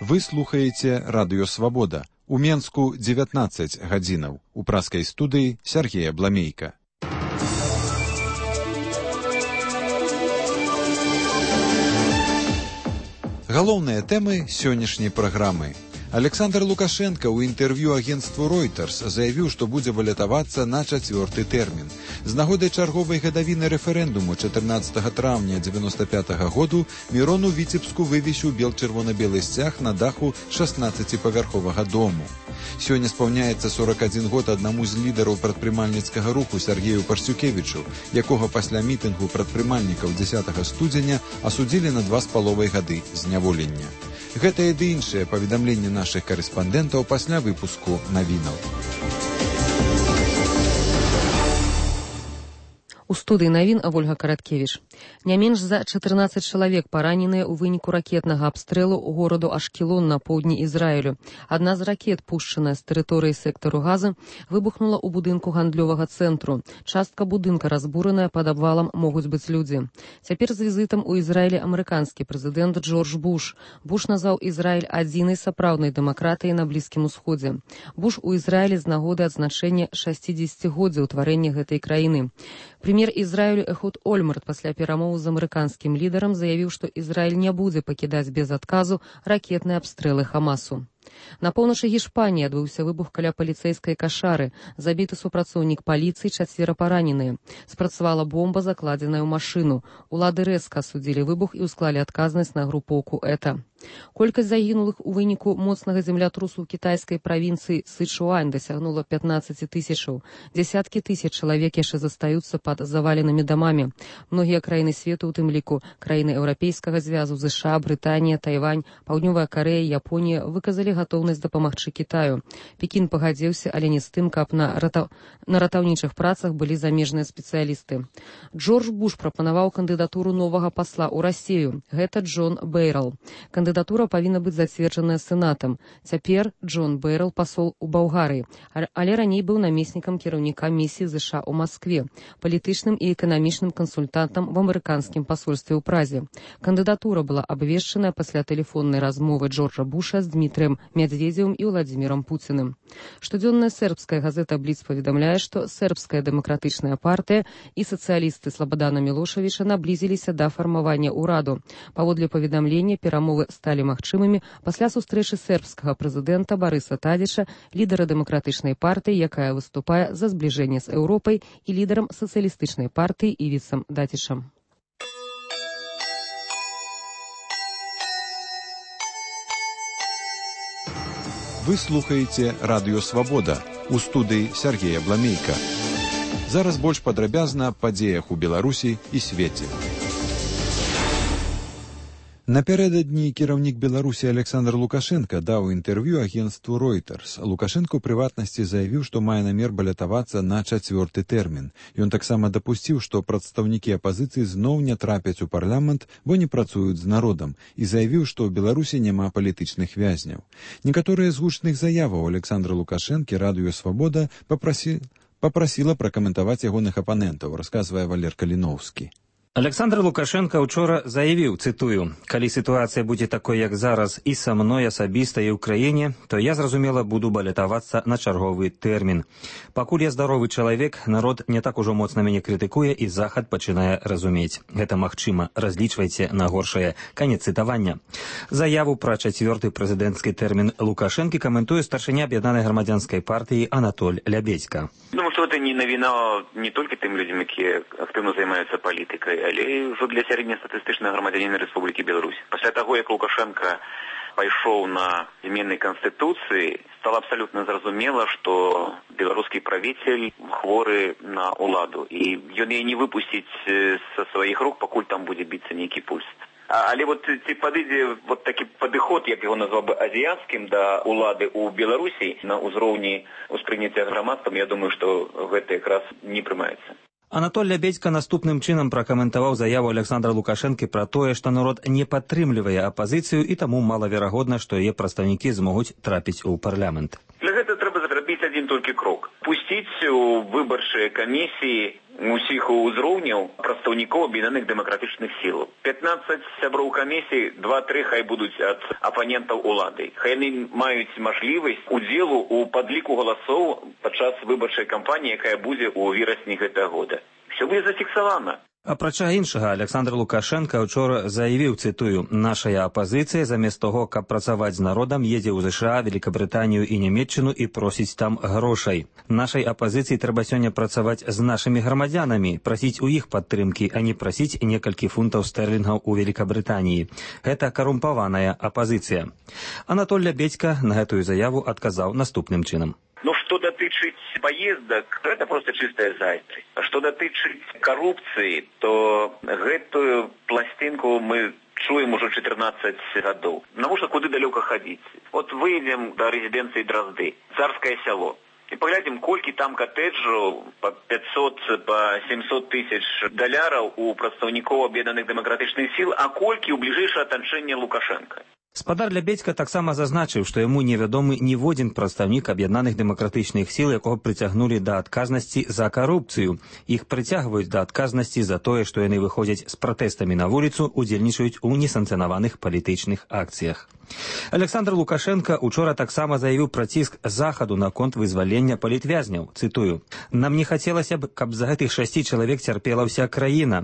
Вы слухаеце Радыё Свабода. У Менску 19 гадзінаў. У праскай студыі Сергея Бламейка. Галоўныя тэмы сённяшняй праграмы. Александр Лукашенко ў інтэрв'ю агенцтву Reuters заявіў, што будзе балятавацца на 4-й тэрмін. З нагоды чарговай гадавіны рэферэндуму 14 траўня 95-го году Мірон у Віцебску вывесіў бел-чырвона-белы сцяг на даху 16-павярховага дому. Сёння спаўняецца 41 год аднаму з лідараў прадпрымальніцкага руху Сергею Парсюкевічу, якога пасля мітынгу прадпрымальнікаў 10 студзеня асудзілі на 2,5 гады зняволення. Гэтае ды іншае паведамленне нашых карэспандэнтаў пасля выпуску навінаў. У студыі навін Ольга Караткевіч. Не менш за 14 чалавек параненыя ў выніку ракетнага абстрэлу ў гораду Ашкелон на поўдні Ізраілю. Адна з ракет, пушчаная з тэрыторыі сектару Газа, выбухнула ў будынку гандлёвага цэнтру. Частка будынка разбураная, пад абвалам могуць быць людзі. Цяпер з візітам у Ізраілі амерыканскі прэзідэнт Джордж Буш. Буш назваў Ізраіль адзінай сапраўднай дэмакратыяй на Блізкім Усходзе. Буш у Ізраілі з нагоды адзначэння 60-годдзя ўтварэння гэтай краіны. Прэм'ер Ізраілю Эхуд Ольмарт пасля перамоў з амерыканскім лідарам заявіў, што Ізраіль не будзе пакідаць без адказу ракетныя абстрэлы Хамасу. На поўначы Гішпаніі адбыўся выбух каля паліцэйскай кашары. Забіты супрацоўнік паліцыі, 4 параненыя. Спрацавала бомба, закладзеная ў машыну. Улады рэзка асудзілі выбух і ўсклалі адказнасць на групоўку ЭТА. Колькасць загінулых у выніку моцнага землятрусу ў кітайскай правінцыі Сычуань дасягнула 15 тысячаў. Дзесяткі тысяч чалавек яшчэ застаюцца пад заваленымі дамамі. Многія краіны свету, у тым ліку краіны Еўрапейскага звязу, ЗША, Брытанія, Тайвань, Паўднёвая Карэя, Японія выказалі гатоўнасць дапамагчы Кітаю. Пекін пагадзіўся, але не з тым, каб на ратаўнічых працах былі замежныя спецыялісты. Джордж Буш прапанаваў кандыдатуру новага пасла ў Расію. Гэта Джон Бэйрал. Кандыдатура павінна быць зацверджаная сенатам. Цяпер Джон Бэйрал пасол у Балгарыі, але раней быў намеснікам кіраўніка місіі ЗША ў Маскве, палітычным і эканамічным кансультантам в амерыканскім пасольстве ў Празе. Кандыдатура была абвешчаная пасля тэлефоннай размовы Джорджа Буша з Дмітрыем Медведзевым і Владзімірам Пуціным. Штодзённая сербская газета Бліц паведамляе, што сербская дэмакратычная партыя і сацыялісты Слабадана Мілошавіча наблізіліся да фармавання ўраду. Паводле паведамлення, перамовы сталі магчымымі пасля сустрэчы сербскага прэзідэнта Барыса Тадзіча, лідара дэмакратычнай партыі, якая выступае за збліжэнне з Еўропай, і лідарам сацыялістычнай партыі Івіцам Дацічам. Вы слухаеце Радыё Свабода. У студыі Сергея Бламейка. Зараз больш падрабязна аб падзеях у Беларусі і свеце. Напярэдадні кіраўнік Беларусі Александр Лукашенко даў інтэрв'ю агенцтву Reuters. Лукашенко ў прыватнасці заявіў, што мае намер балятавацца на 4-й тэрмін. Ён таксама дапусціў, што прадстаўнікі апазіцыі зноў не трапяць у парламент, бо не працуюць з народам, і заявіў, што ў Беларусі няма палітычных вязняў. Некаторыя з гучных заяваў Александра Лукашэнкі Радыё Свабода папрасіла пракаментаваць ягоных апанентаў, расказвае Валер Каліноўскі. Александр Лукашенко учора заявіў, цытую, «Калі сітуацыя будзе такой, як зараз, і са мной асабіста і ў краіне, то я, зразумела, буду балятавацца на чарговы тэрмін. Пакуль я здаровы чалавек, народ не так ужо моцна мяне крытыкуе, і Захад пачынае разумець. Гэта магчыма, разлічвайце на горшае». Канец цытавання. Заяву пра 4-й прэзідэнцкі тэрмін Лукашэнкі каментуе старшыня Аб'яднанай грамадзянскай партыі Анатоль Лябедзька. Думаю, что это не новина не только тем людям, которые активно занимаются политикой, але и для среднестатистичного громадянина Республики Беларусь. После того, как Лукашенко пошел на змены Конституции, стало абсолютно зразумело, что белорусский правитель хворый на уладу. И он ее не выпустить со своих рук, покуль там будет биться некий пульс. Але вот ці падыдзе вот такі падыход, як яго назваў бы азіяцкім да улады ў Беларусі на ўзроўні ўспрыняцця грамадствам, я думаю, што гэта якраз не прымаецца. Анатоль Лябедзька наступным чынам пракаментаваў заяву Александра Лукашэнкі пра тое, што народ не падтрымлівае апазіцыю і таму малаверагодна, што яе прадстаўнікі змогуць трапіць у парламент. Для гэта трэба зрабіць зрабіць адзін толькі крок. Пусціць у выбарчыя камісіі усіх узроўняў прадстаўнікоў аб'яднаных дэмакратычных сілаў. 15 сяброў камісій, 2-3 хай будуць ад апанентаў улады. Хай яны маюць мажлівасць удзелу ў падліку галасоў падчас выбарчай кампаніі, якая будзе ў верасні гэтага года. Все будзе зафіксавана. Апрача іншага, Александр Лукашенко учора заявіў, цытую, «Нашая апазіцыя замест того, каб працаваць з народам, едзе ў ЗША, Великабрытанію і Нямецчыну і просіць там грошай. Нашай апазіцыі трэба сёння працаваць з нашымі грамадзянамі, прасіць у іх падтрымкі, а не прасіць некалькі фунтаў стэрлінгаў у Великабрытаніі. Гэта карумпаваная апазіцыя». Анатоль Лябедзька на гэтую заяву адказаў наступным чынам. Ну, што датычыць паездак, гэта проста чыстая зайздрасць. А што датычыць карупцыі, то гэтую пласцінку мы чуем ужо 14 гадоў. Навошта куды далёка хадзіць? От выйдзем да рэзідэнцыі Дразды, Царскае сяло. І паглядзім, колькі там катэджаў па 500, па 700 тысяч даляраў у прадстаўнікоў аб'яднаных дэмакратычных сіл, а колькі ў бліжэйшае атачэнне Лукашенка. Спадар Лябедзька таксама зазначыў, што яму невядомы ніводзін прадстаўнік аб'яднаных дэмакратычных сіл, якога прыцягнулі да адказнасці за карупцыю. Іх прыцягваюць да адказнасці за тое, што яны выходзяць з пратэстамі на вуліцу, удзельнічаюць у несанкцыянаваных палітычных акцыях. Александр Лукашенко учора таксама заявіў пра ціск захаду наконт вызвалення палітвязняў. Цытую, «Нам не хацелася б, каб за гэтых 6 чалавек цярпела ўся краіна.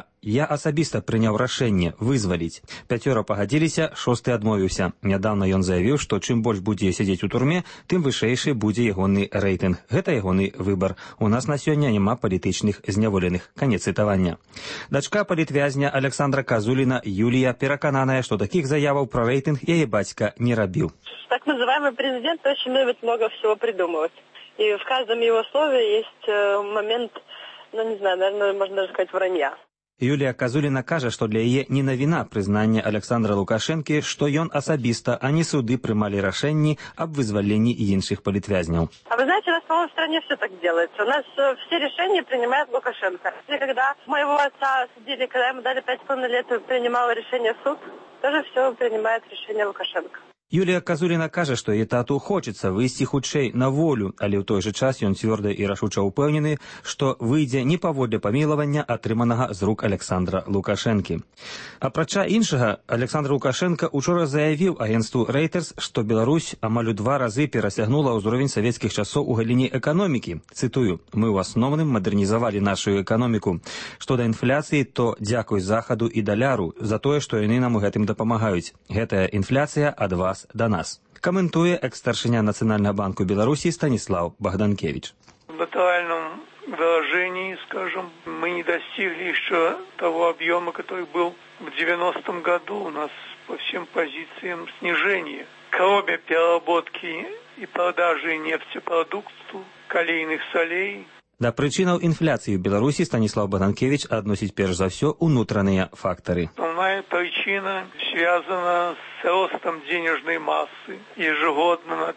Я асабіста прыняў рашэнне вызваліць. 5 пагадзіліся, 6 адмовіўся. Нядаўна ён заявіў, што чым больш будзе сядзець у турме, тым вышэйшы будзе ягоны рэйтынг. Гэта ягоны выбар. У нас на сёння няма палітычных зняволеных». Канец цытавання. Дачка палітвязня Александра Казуліна Юлія перакананая, што такіх заяваў пра рэйтынг яе бацька не рабіў. Так называемый президент очень любит много всего придумывать. И в каждом его слове есть момент, ну не знаю, наверное, можно даже сказать, вранья. Юлія Казуліна кажа, што для яе не навіна прызнання Александра Лукашэнкі, што ён асабіста, а не суды прымалі рашэнні аб вызваленні іншых палітвязняў. А вы знаете, у нас, по-моему, в стране все так делается. У нас все решения принимает Лукашенко. И когда моего отца судили, когда ему дали 5,5 лет, принимал решение суд, тоже все принимает решение Лукашенко. Юлія Казуліна кажа, што яе тату хочацца выйсці хутчэй на волю, але ў той жа час ён цвёрда і рашуча ўпэўнены, што выйдзе не паводле памілавання, атрыманага з рук Александра Лукашэнкі. Апрача іншага, Александр Лукашенко учора заявіў агенцтву Reuters, што Беларусь амаль у 2 разы перасягнула ўзровень савецкіх часоў у галіне эканомікі. Цытую, «Мы ў асноўным мадэрнізавалі нашу эканоміку. Што да інфляцыі, то дзякуй захаду і даляру за тое, што яны нам у гэтым дапамагаюць. Гэтая інфляцыя ад вас до нас». Комментуя экс-старшыня Национального банка Беларуси Станислав Богданкевич. В натуральном выражении, скажем, мы не достигли еще того объема, который был в 90-м году. У нас по всем позициям снижение. Кроме переработки и продажи нефтепродуктов, калийных солей. Да прычынаў інфляцыі ў Беларусі Станислав Богданкевич адносіць перш за ўсё унутраныя фактары. Основная причина связана с ростом денежной массы ежегодно на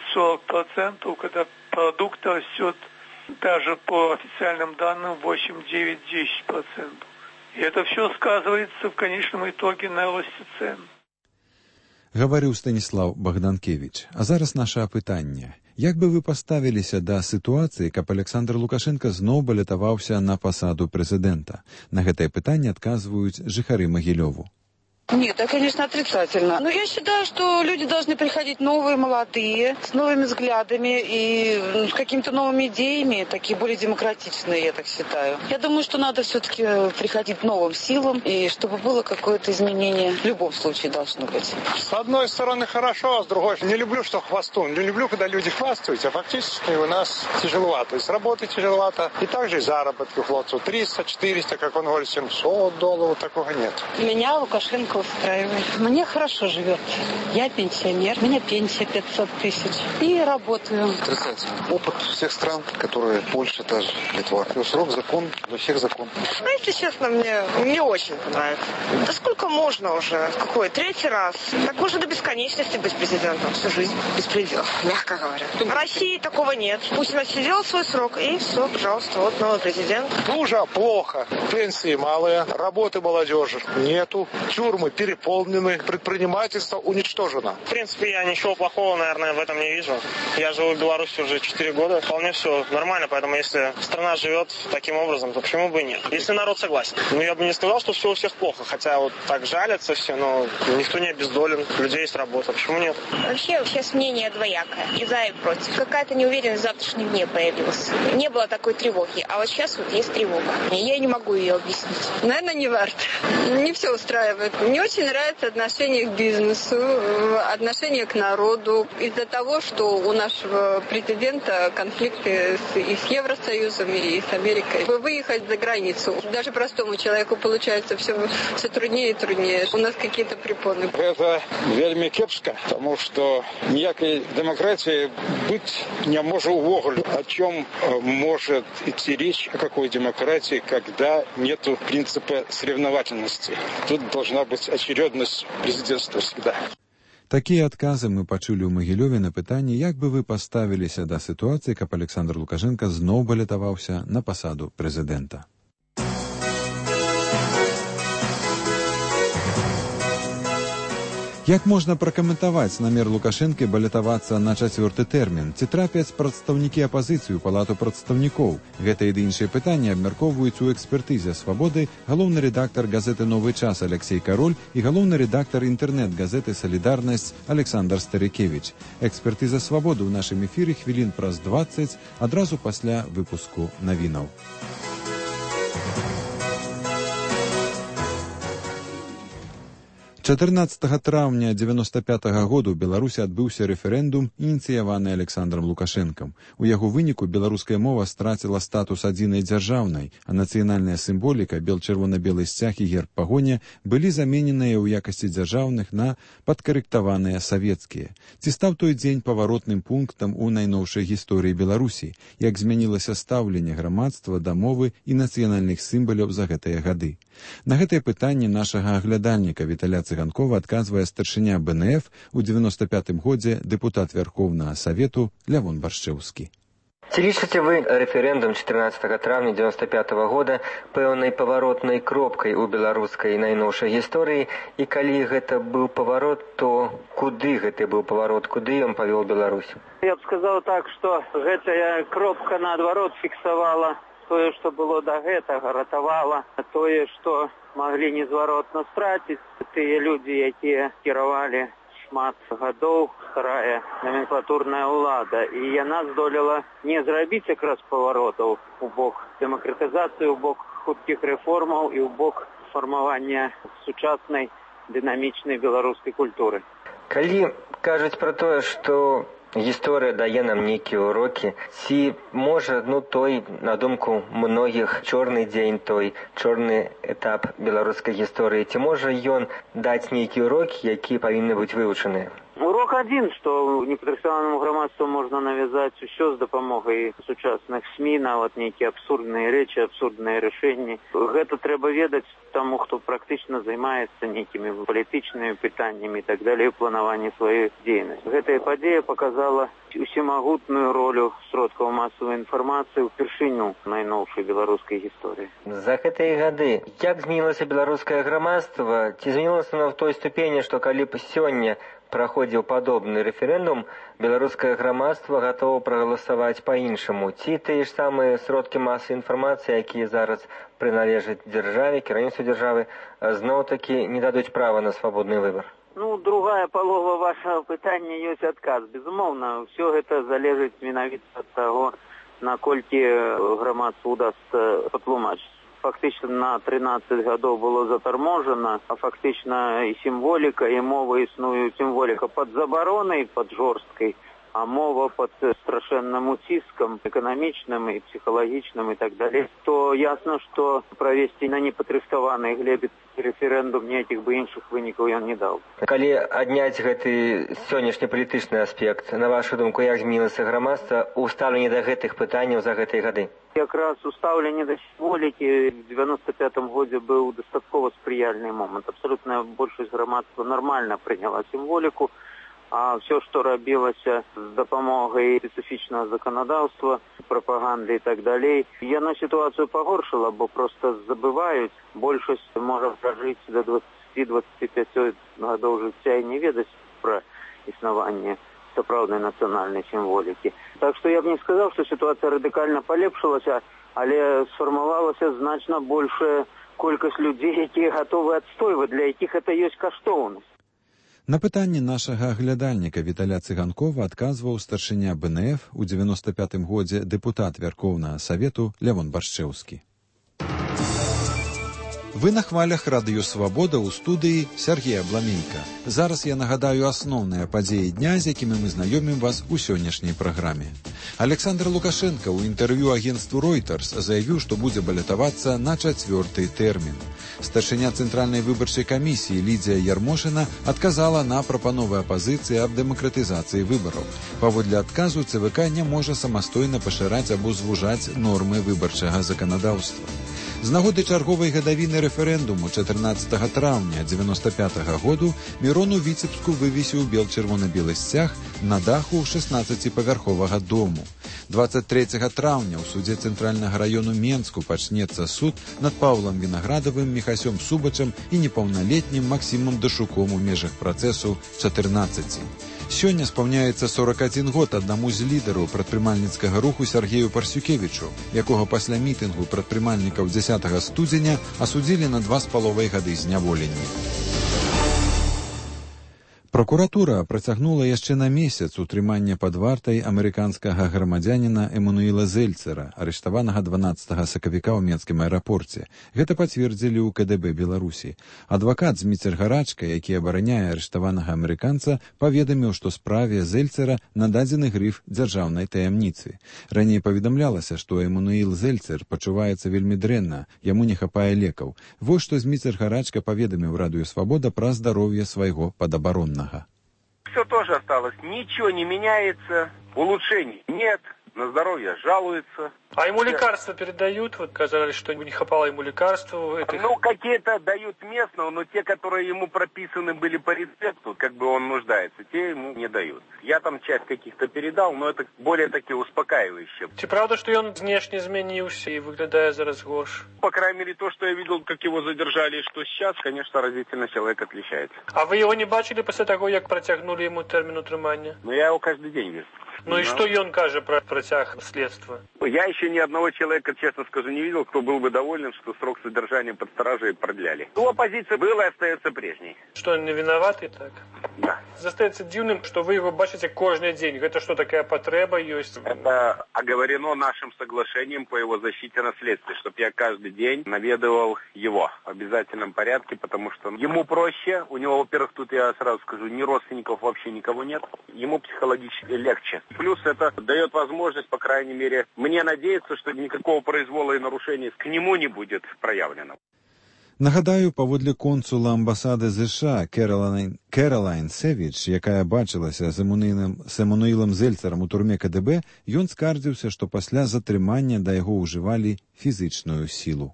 30-40%, когда продукт растет даже по официальным данным 8-9-10%. И это все сказывается в конечном итоге на росте цен. Гаварыў Станислав Богданкевич. А зараз наше апытанне. Як бы вы паставіліся да сітуацыі, каб Александр Лукашенко зноў балятаваўся на пасаду прэзідэнта? На гэтае пытанне адказваюць жыхары Магілёву. Нет, это, конечно, отрицательно. Но я считаю, что люди должны приходить новые, молодые, с новыми взглядами и с какими-то новыми идеями, такие более демократичные, я так считаю. Я думаю, что надо все-таки приходить новым силам, и чтобы было какое-то изменение в любом случае должно быть. С одной стороны хорошо, а с другой не люблю, что хвостун. Не люблю, когда люди хвастаются, а фактически у нас тяжеловато. И с работы тяжеловато, и также и заработки хлопцев 300-400, как он говорит, $700, такого нет. Меня Лукашенко устраивает. Мне хорошо живет. Я пенсионер, у меня пенсия 500 тысяч. И работаю. Отрицательно. Опыт всех стран, которые Польша, та же, Литва. Срок, закон, для всех закон. Ну, если честно, мне очень нравится. Да сколько можно уже? Какой? 3-й раз. Так можно до бесконечности быть президентом. Всю жизнь. Беспредел, мягко говоря. В России такого нет. Путин отсидел свой срок, и все, пожалуйста, вот новый президент. Хуже, плохо. Пенсии малые, работы молодежи нету, тюрьмы переполнены, предпринимательство уничтожено. В принципе, я ничего плохого, наверное, в этом не вижу. Я живу в Беларуси уже 4 года. Вполне все нормально, поэтому если страна живет таким образом, то почему бы и нет? Если народ согласен. Но я бы не сказал, что все у всех плохо. Хотя вот так жалятся все, но никто не обездолен. У людей есть работа. Почему нет? Вообще сейчас мнение двоякое. И за, и против. Какая-то неуверенность в завтрашнем дне появилась. Не было такой тревоги. А вот сейчас вот есть тревога. Я не могу ее объяснить. Наверное, не варто. Не все устраивает. Мне очень нравится отношение к бизнесу, отношение к народу. Из-за того, что у нашего президента конфликты и с Евросоюзом, и с Америкой. Выехать за границу. Даже простому человеку получается все труднее и труднее. У нас какие-то препоны. Это вельми кепска, потому что ніякой демократии быть не может увогуле. О чем может идти речь, о какой демократии, когда нету принципа соревновательности. Тут должна быть очередность президентства всегда. Такія адказы мы пачулі ў Магілёве на пытанне, як бы вы паставіліся да сітуацыі, каб Александр Лукашенко зноў балятаваўся на пасаду прэзідэнта. Як можна пракаментаваць намер Лукашэнкі балятавацца на 4-й тэрмін? Ці трапяць прадстаўнікі апазіцыі ў палату прадстаўнікоў? Гэта і іншыя пытанні абмяркоўваюць у экспертызе «Свабоды» галоўны рэдактар газеты «Новы час» Алексей Кароль і галоўны рэдактар інтэрнэт-газеты «Салідарнасць» Александр Старыкевіч. Экспертыза «Свабоды» ў нашым эфіры хвілін праз 20, адразу пасля выпуску навінаў. 14 траўня 1995 году ў Беларусі адбыўся рэферэндум, ініцыяваны Александром Лукашэнкам. У яго выніку беларуская мова страціла статус адзінай дзяржаўнай, а нацыянальная сімволіка, бел-чырвона-белы сцяг і герб пагоня былі замененыя ў якасці дзяржаўных на падкарэктаваныя савецкія. Ці стаў той дзень паваротным пунктам у найноўшай гісторыі Беларусі? Як змянілася стаўленне грамадства да мовы і нацыянальных сімваляў за гэтыя гады? На гэтае пытанне нашага аглядальніка Віталя Цыганкова адказвае старшыня БНФ у 95-м годзе дэпутат Верховнага Савету Лявон Баршчэўскі. Ці лічыце вы рэферэндум 14 траўня 95 года пэўнай паваротнай кропкай у беларускай найноўшай гісторыі, і калі гэта быў паварот, то куды гэты быў паварот, куды ён павёў Беларусь? Я б сказаў так, што гэтая кропка наадварот фіксавала тое, што было да гэтага, ратавала тое, што маглі незваротна страціць тыя людзі, якія кіравалі шмат гадоў, старая номенклатурная ўлада. І яна здолела не зрабіць якраз паваротаў у бок дэмакратызацыі, у бок хуткіх рэформаў і ў бок фармавання сучаснай дынамічнай беларускай культуры. Калі кажуць пра тое, што гісторыя дае нам нейкія урокі, ці можа, той, на думку многіх, чорны дзень, той чорны этап беларускай гісторыі, ці можа ён даць нейкія урокі, якія павінны быць вывучаныя? Урок адзін, што непадрыхтаванаму грамадству можна навязаць усё з дапамогай сучасных СМІ, нават нейкія абсурдныя рэчы, абсурдныя рашэнні. Гэта трэба ведаць таму, хто практычна займаецца нейкімі палітычнымі пытаннямі і так далей у планаванні сваёй дзейнасці. Гэтая падзея паказала усемагутную ролю сродкаў масавай інфармацыі ўпершыню найноўшай беларускай гісторыі. За гэтыя гады як змянілася беларускае грамадства? Ці змянілася на той ступені, што калі б сёння праходзіў падобны рэферэндум, беларускае грамадства гатова прагаласаваць па-іншаму? Ці тыя ж самыя сродкі масавай інфармацыі, якія зараз прыналежаць дзяржаве, кіраўніцтву дзяржавы, зноў-такі не дадуць права на свабодны выбар? Другая палова вашага пытання ёсць адказ. Безумоўна, ўсё гэта залежыць менавіта ад таго, наколькі грамадству удасца патлумачыць. Фактычна на 13 гадоў было затарможана, а фактычна і сімволіка, і мова існуюць. Сімволіка пад забаронай, пад жорсткай, а мова пад страшэнным уціскам, эканамічным і псіхалагічным і так далей. То ясна, што правесці на непадрыхтаванай глебе рэферэндум ніякіх бы іншых вынікаў ён не даў. Калі адняць гэты сённяшні палітычны аспект, на вашу думку, як змянілася грамадства ў стаўленні да гэтых пытанняў за гэтыя гады? Якраз у стаўленні да сімволікі в 95-м годзе быў дастаткова спрыяльны момант. Абсалютная большасць грамадства нармальна прыняла сімволіку. А все, что рабілася з дапамогай специфічнага законодаўства, прапаганды і так далей, яна сітуацыю пагоршыла, бо просто забываюць. Большасць можа пражыць до 20-25 гадоў жыцця і не ведаць пра існаванне сапраўднай нацыянальнай сімволікі. Так што я б не сказаў, што сітуацыя радыкальна палепшылася, але сфармавалася значна большая колькасць людзей, якія гатовы адстойваць, для якіх гэта ёсць каштоўнасць. На пытанне нашага глядальніка Віталя Цыганкова адказваў старшыня БНФ у 95-м годзе дэпутат Вярхоўнага Савету Лявон Баршчэўскі. Вы на хвалях радыё «Свабода» ў студыі Сергея Бламенька. Зараз я нагадаю асноўныя падзеі дня, з якімі мы знаёмім вас у сённяшняй праграме. Александр Лукашенко ў інтэрв'ю агенцтву Reuters заявіў, што будзе балятавацца на 4-й тэрмін. Старшыня Цэнтральнай выбарчай камісіі Лідзія Ярмошына адказала на прапановы апазіцыі аб дэмакратызацыі выбараў. Паводле адказу ЦВК не можа самастойна пашыраць або звужаць нормы выбарчага заканадаўства. З нагоды чарговай гадавіны рэферэндуму 14 траўня 95-го году Мірон у Віцебску вывесіў бел-чырвона-белы сцяг на даху 16-павярховага дому. 23 траўня ў судзе Цэнтральнага раёну Менску пачнецца суд над Паўлам Вінаградавым, Міхасём Субачам і непаўналетнім Максімам Дашуком у межах працэсу 14. Сёння спаўняецца 41 год аднаму з лідараў прадпрымальніцкага руху Сергею Парсюкевічу, якога пасля мітынгу прадпрымальнікаў 10 студзеня асудзілі на 2,5 гады зняволення. Прокуратура працягнула яшчэ на месяц утрымання пад вартай амерыканскага грамадзяніна Эмануіла Зельцера, арыштаванага 12 сакавіка ў Менскім аэрапорце. Гэта пацвердзілі ў КДБ Беларусі. Адвакат Зміцер Гарачка, які абараняе арыштаванага амерыканца, паведаміў, што справе Зельцера нададзены грыф дзяржаўнай таямніцы. Раней паведамлялася, што Эмануіл Зельцер пачуваецца вельмі дрэнна, яму не хапае лекаў. Вось што Зміцер Гарачка паведаміў радыё «Свабода» пра здароўе свайго падабароннага. Все тоже осталось, ничего не меняется, улучшений нет, на здоровье жалуется. А ему лекарства передают? Вот казалось, что не хапало ему лекарства. Ну, какие-то дают местного, но те, которые ему прописаны были по рецепту, как бы он нуждается, те ему не дают. Я там часть каких-то передал, но это более-таки успокаивающе. Ты правда, что он внешне изменился и выглядая зараз горше? По крайней мере, то, что я видел, как его задержали, и что сейчас, конечно, разительно человек отличается. А вы его не бачили после того, как протягнули ему термин утрымания? Ну, я его каждый день вижу. Ну и что он каже про протяг следства? Я еще ни одного человека, честно скажу, не видел, кто был бы доволен, что срок содержания под стражей продляли. У оппозиции было и остается прежней. Что, он не виноват и так? Да. Застаецца дзіўным, что вы его бачите каждый день. Это что, такая потреба есть? Это оговорено нашим соглашением по его защите на следствии, чтобы я каждый день наведывал его в обязательном порядке, потому что ему проще. У него, во-первых, тут я сразу скажу, ни родственников вообще никого нет. Ему психологически легче. Плюс это дает возможность, по крайней мере, мне надеяться, что никакого произвола и нарушения к нему не будет проявлено. Нагадаю, паводле консула амбасады США Кэролайн Сэвідж, якая бачылася з Эмануілам Зельцерам у турме КДБ, ён скардзіўся, што пасля затрымання да яго ўжывалі фізычную сілу.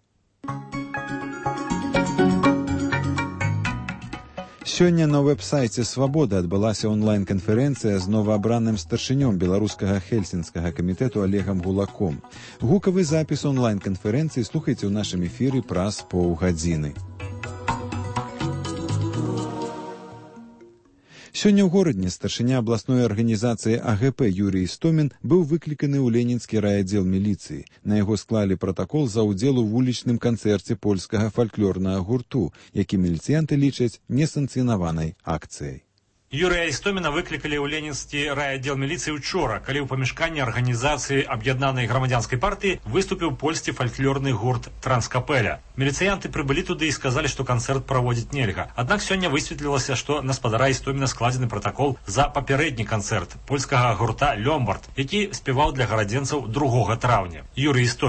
Сёння на вэб-сайце «Свабода» адбылася онлайн-канферэнцыя з новаабраным старшынём беларускага хельсінскага камітэту Олегам Гулаком. Гукавы запіс онлайн-канферэнцыі слухайце ў нашым эфіры праз паўгадзіны. Сёння ў горадні старшыня абласной арганізацыі АГП Юрій Істомін быў выкліканы ў ленінскі райаддзел міліцыі. На яго склалі пратакол за ўдзел у вулічным канцэрце польскага фальклорнага гурту, які міліцыянты лічаць несанкцыянаванай акцыяй. Юрія Істоміна выклікалі ў ленінскі райаддзел міліцыі учора, калі ў памяшканні арганізацыі аб'яднанай грамадзянскай партыі выступіў польскі фальклорны гурт «Транскапеля». Міліцыянты прыбылі туды і сказалі, што канцэрт праводзіць нельга. Аднак сёння высветлілася, што на спадара Істоміна складзены пратакол за папярэдні канцэрт польскага гурта «Лёмбард», які спяваў для гарадзенцаў 2 траўня. Юрый Істомін.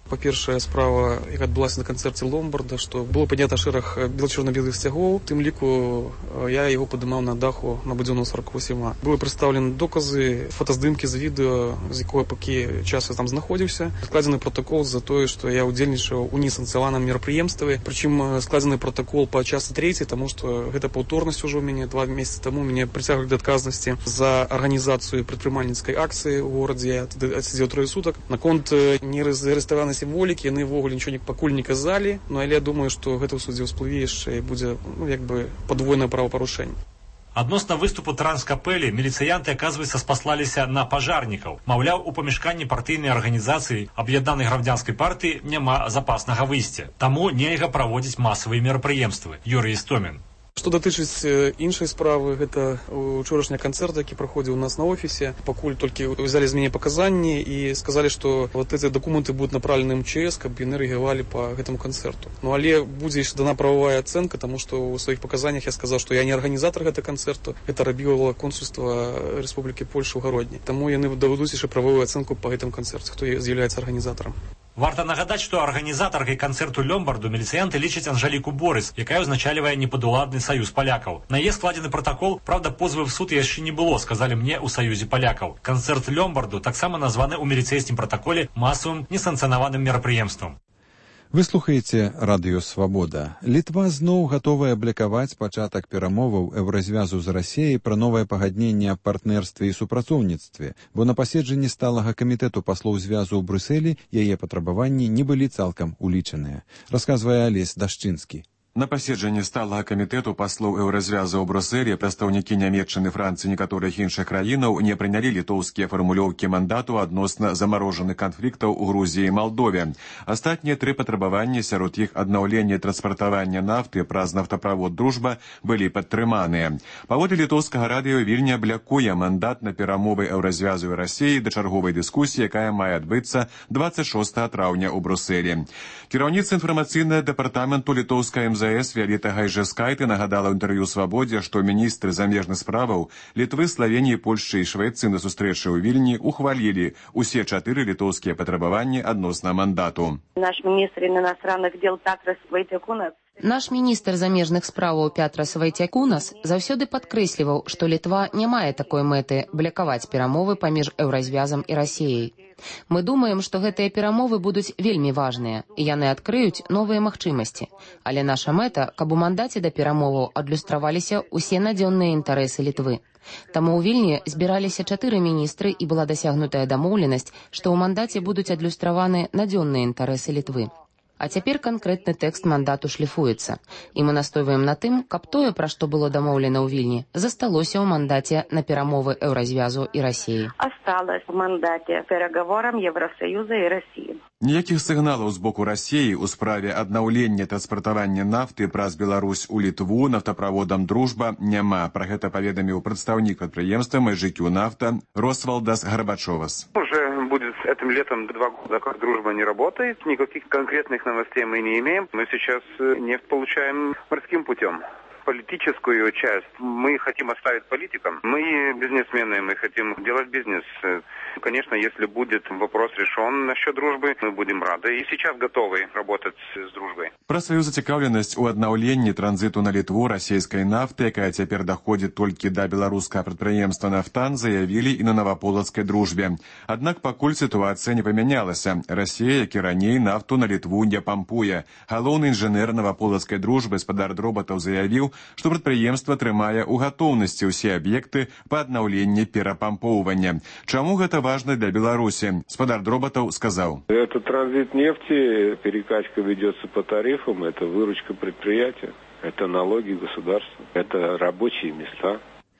Па-першае, справа, яка адбылася на канцэрце Ломбарда, што было паднята шэраг чорна-белых сцягоў. Тым ліку я яго падымаў на даху на будзённую 48А. Былі прадстаўлены доказы, фотаздымкі з відэа, з якога пакі часу там знаходзіўся. Складзены протакол за тое, што я ўдзельнічаў у несанкцыянаваным мерапрыемстве. Прычым складзены протакол па частцы 3, таму што гэта паўторнасць ужо ў мяне. 2 месяцы таму мяне прыцягвалі да адказнасці за арганізацыю прадпрымальніцкай акцыі ў горадзе. Я адсидзеў 3 сутак. Наконт незарыставанай сімволікі яны ўвогуле нічого пакуль не казалі, але я думаю, што гэта ў судзе ўсплыве яшчэ і будзе падвойнае правапарушэнне. Адносна выступу транскапэлі міліцыянты, аказваецца, спаслаліся на пажарнікаў. Маўляў, у памяшканні партыйнай арганізацыі аб'яднанай грамадзянскай партыі няма запаснага выйсця. Таму нельга праводзіць масавыя мерапрыемствы. Юрый Істомін. Што датычыць іншай справы, гэта учорашні канцэрт, які праходзіў у нас на офісе. Пакуль толькі ўзялі з мяне паказанні і сказалі, што эти дакументы будуць направлены МЧС, каб яны рэагавалі па гэтаму канцэрту. Але будзе яшчэ дана правовая ацэнка, таму што ў сваіх паказаннях я сказаў, што я не арганізатар гэтага канцэрту, гэта рабіла консульства Рэспублікі Польша ў Гародні. Таму яны дадуць яшчэ правовую ацэнку па гэтым канцэрце, хто з'яўляецца арганізатарам. Варта нагадаць, што арганізатаркай канцэрту Ломбарду міліцыянты лічаць Анжаліку Борыс, якая ўзначальвае непадуладны саюз палякаў. На яе складзены протакол, правда, позвы в суд яшчэ не было, сказалі мне ў саюзе палякаў. Канцэрт Ломбарду таксама названы ў міліцэйскім протаколе масавым несанкцыянаваным мерапрыемствам. Вы слухаеце радыё «Свабода». Літва зноў гатовая аблікаваць пачатак перамоваў еўразвязу з Расіяй пра новае пагадненне аб партнерстве і супрацоўніцтве, бо на паседжанні сталага камітэту паслоў звязу ў Брюсселі яе патрабаванні не былі цалкам улічаныя. Расказвае Алесь Дашчынскі. На паседжанні сталага камітэту паслоў еўразвяза ў Брюсселі прадстаўнікі Нямецчыны, Францыі і некаторых іншых краінаў не прынялі літоўскія фармулёўкі мандату адносна замарожаных канфліктаў у Грузіі і Малдове. Астатнія 3 патрабаванні, сярод іх аднаўленне транспартавання нафты праз нафтаправод «Дружба», былі падтрыманыя. Паводле літоўскага радыё Вільня аблякуе мандат на перамовы еўразвязу і Расіі да чарговай дыскусіі, якая мае адбыцца 26 траўня ў Брюсселі. Кіраўніца інфармацыйнага дэпартаменту літоўскай МЗС Віолетта Гайжескайте нагадала ў інтэрв'ю «Свабодзе», што міністры замежных справаў Літвы, Славеніі, Польшчы і Швецыі на сустрэчы ў Вільні ухвалілі усе 4 літоўскія патрабаванні адносна мандату. Наш міністр іностранных дел Пятрас Вайтякунас Наш міністр замежных справаў Пятрас Вайтякунас заўсёды падкрэсліваў, што Літва не мае такой мэты блякаваць перамовы паміж еўразвязам і Расіяй. Мы думаем, што гэтыя перамовы будуць вельмі важныя, і яны адкрыюць новыя магчымасці. Але наша мэта, каб у мандаце да перамоваў адлюстраваліся ўсе надзённыя інтарэсы Літвы. Таму ў Вільні збіраліся 4 міністры і была дасягнутая дамоўленасць, што ў мандаце будуць адлюстраваны надзённыя інтарэсы Літвы. А цяпер канкрэтны тэкст мандату шліфуецца. І мы настойваем на тым, каб тое, пра што было дамоўлена ў Вільні, засталося ў мандаце на перамовы еўразвязу і Расіі. Осталось в мандате переговорам Евросоюза и России. Ніякіх сігналаў з боку Расіі ў справе аднаўлення транспартавання нафты праз Беларусь у Літву нафтаправодам «Дружба» няма. Пра гэта паведаміў прадстаўнік прадпрыемства «Мэжикю нафта» Росвалдас Горбачовас. Уже будет этим летом 2 года, как «Дружба» не работает. Никаких конкретных новостей мы не имеем. Мы сейчас нефть получаем морским путем. Политическую часть мы хотим оставить политикам. Мы бизнесмены, мы хотим делать бизнес. Конечно, если будет вопрос решен насчет дружбы, мы будем рады и сейчас готовы работать с дружбой. Пра сваю зацікаўленасць у аднаўленні транзіту на Літву расійскай нафты, якая цяпер даходзіць толькі да беларускага прадпрыемства «Нафтан», заявілі і на наваполацкай дружбе. Аднак пакуль сітуацыя не памянялася. Расія, як і раней, нафту на Літву не пампуе. Галоўны інжынер наваполацкай дружбы спадар Дробатаў заявіў, што прадпрыемства трымае ў гатоўнасці ўсе аб'екты па аднаўленні перапампоўвання. Чаму гэта важна для Беларусі? Спадар Дробатаў сказаў. Это транзит нефти, перекачка ведется по тарифам, это выручка предприятия, это налоги государства, это рабочие места.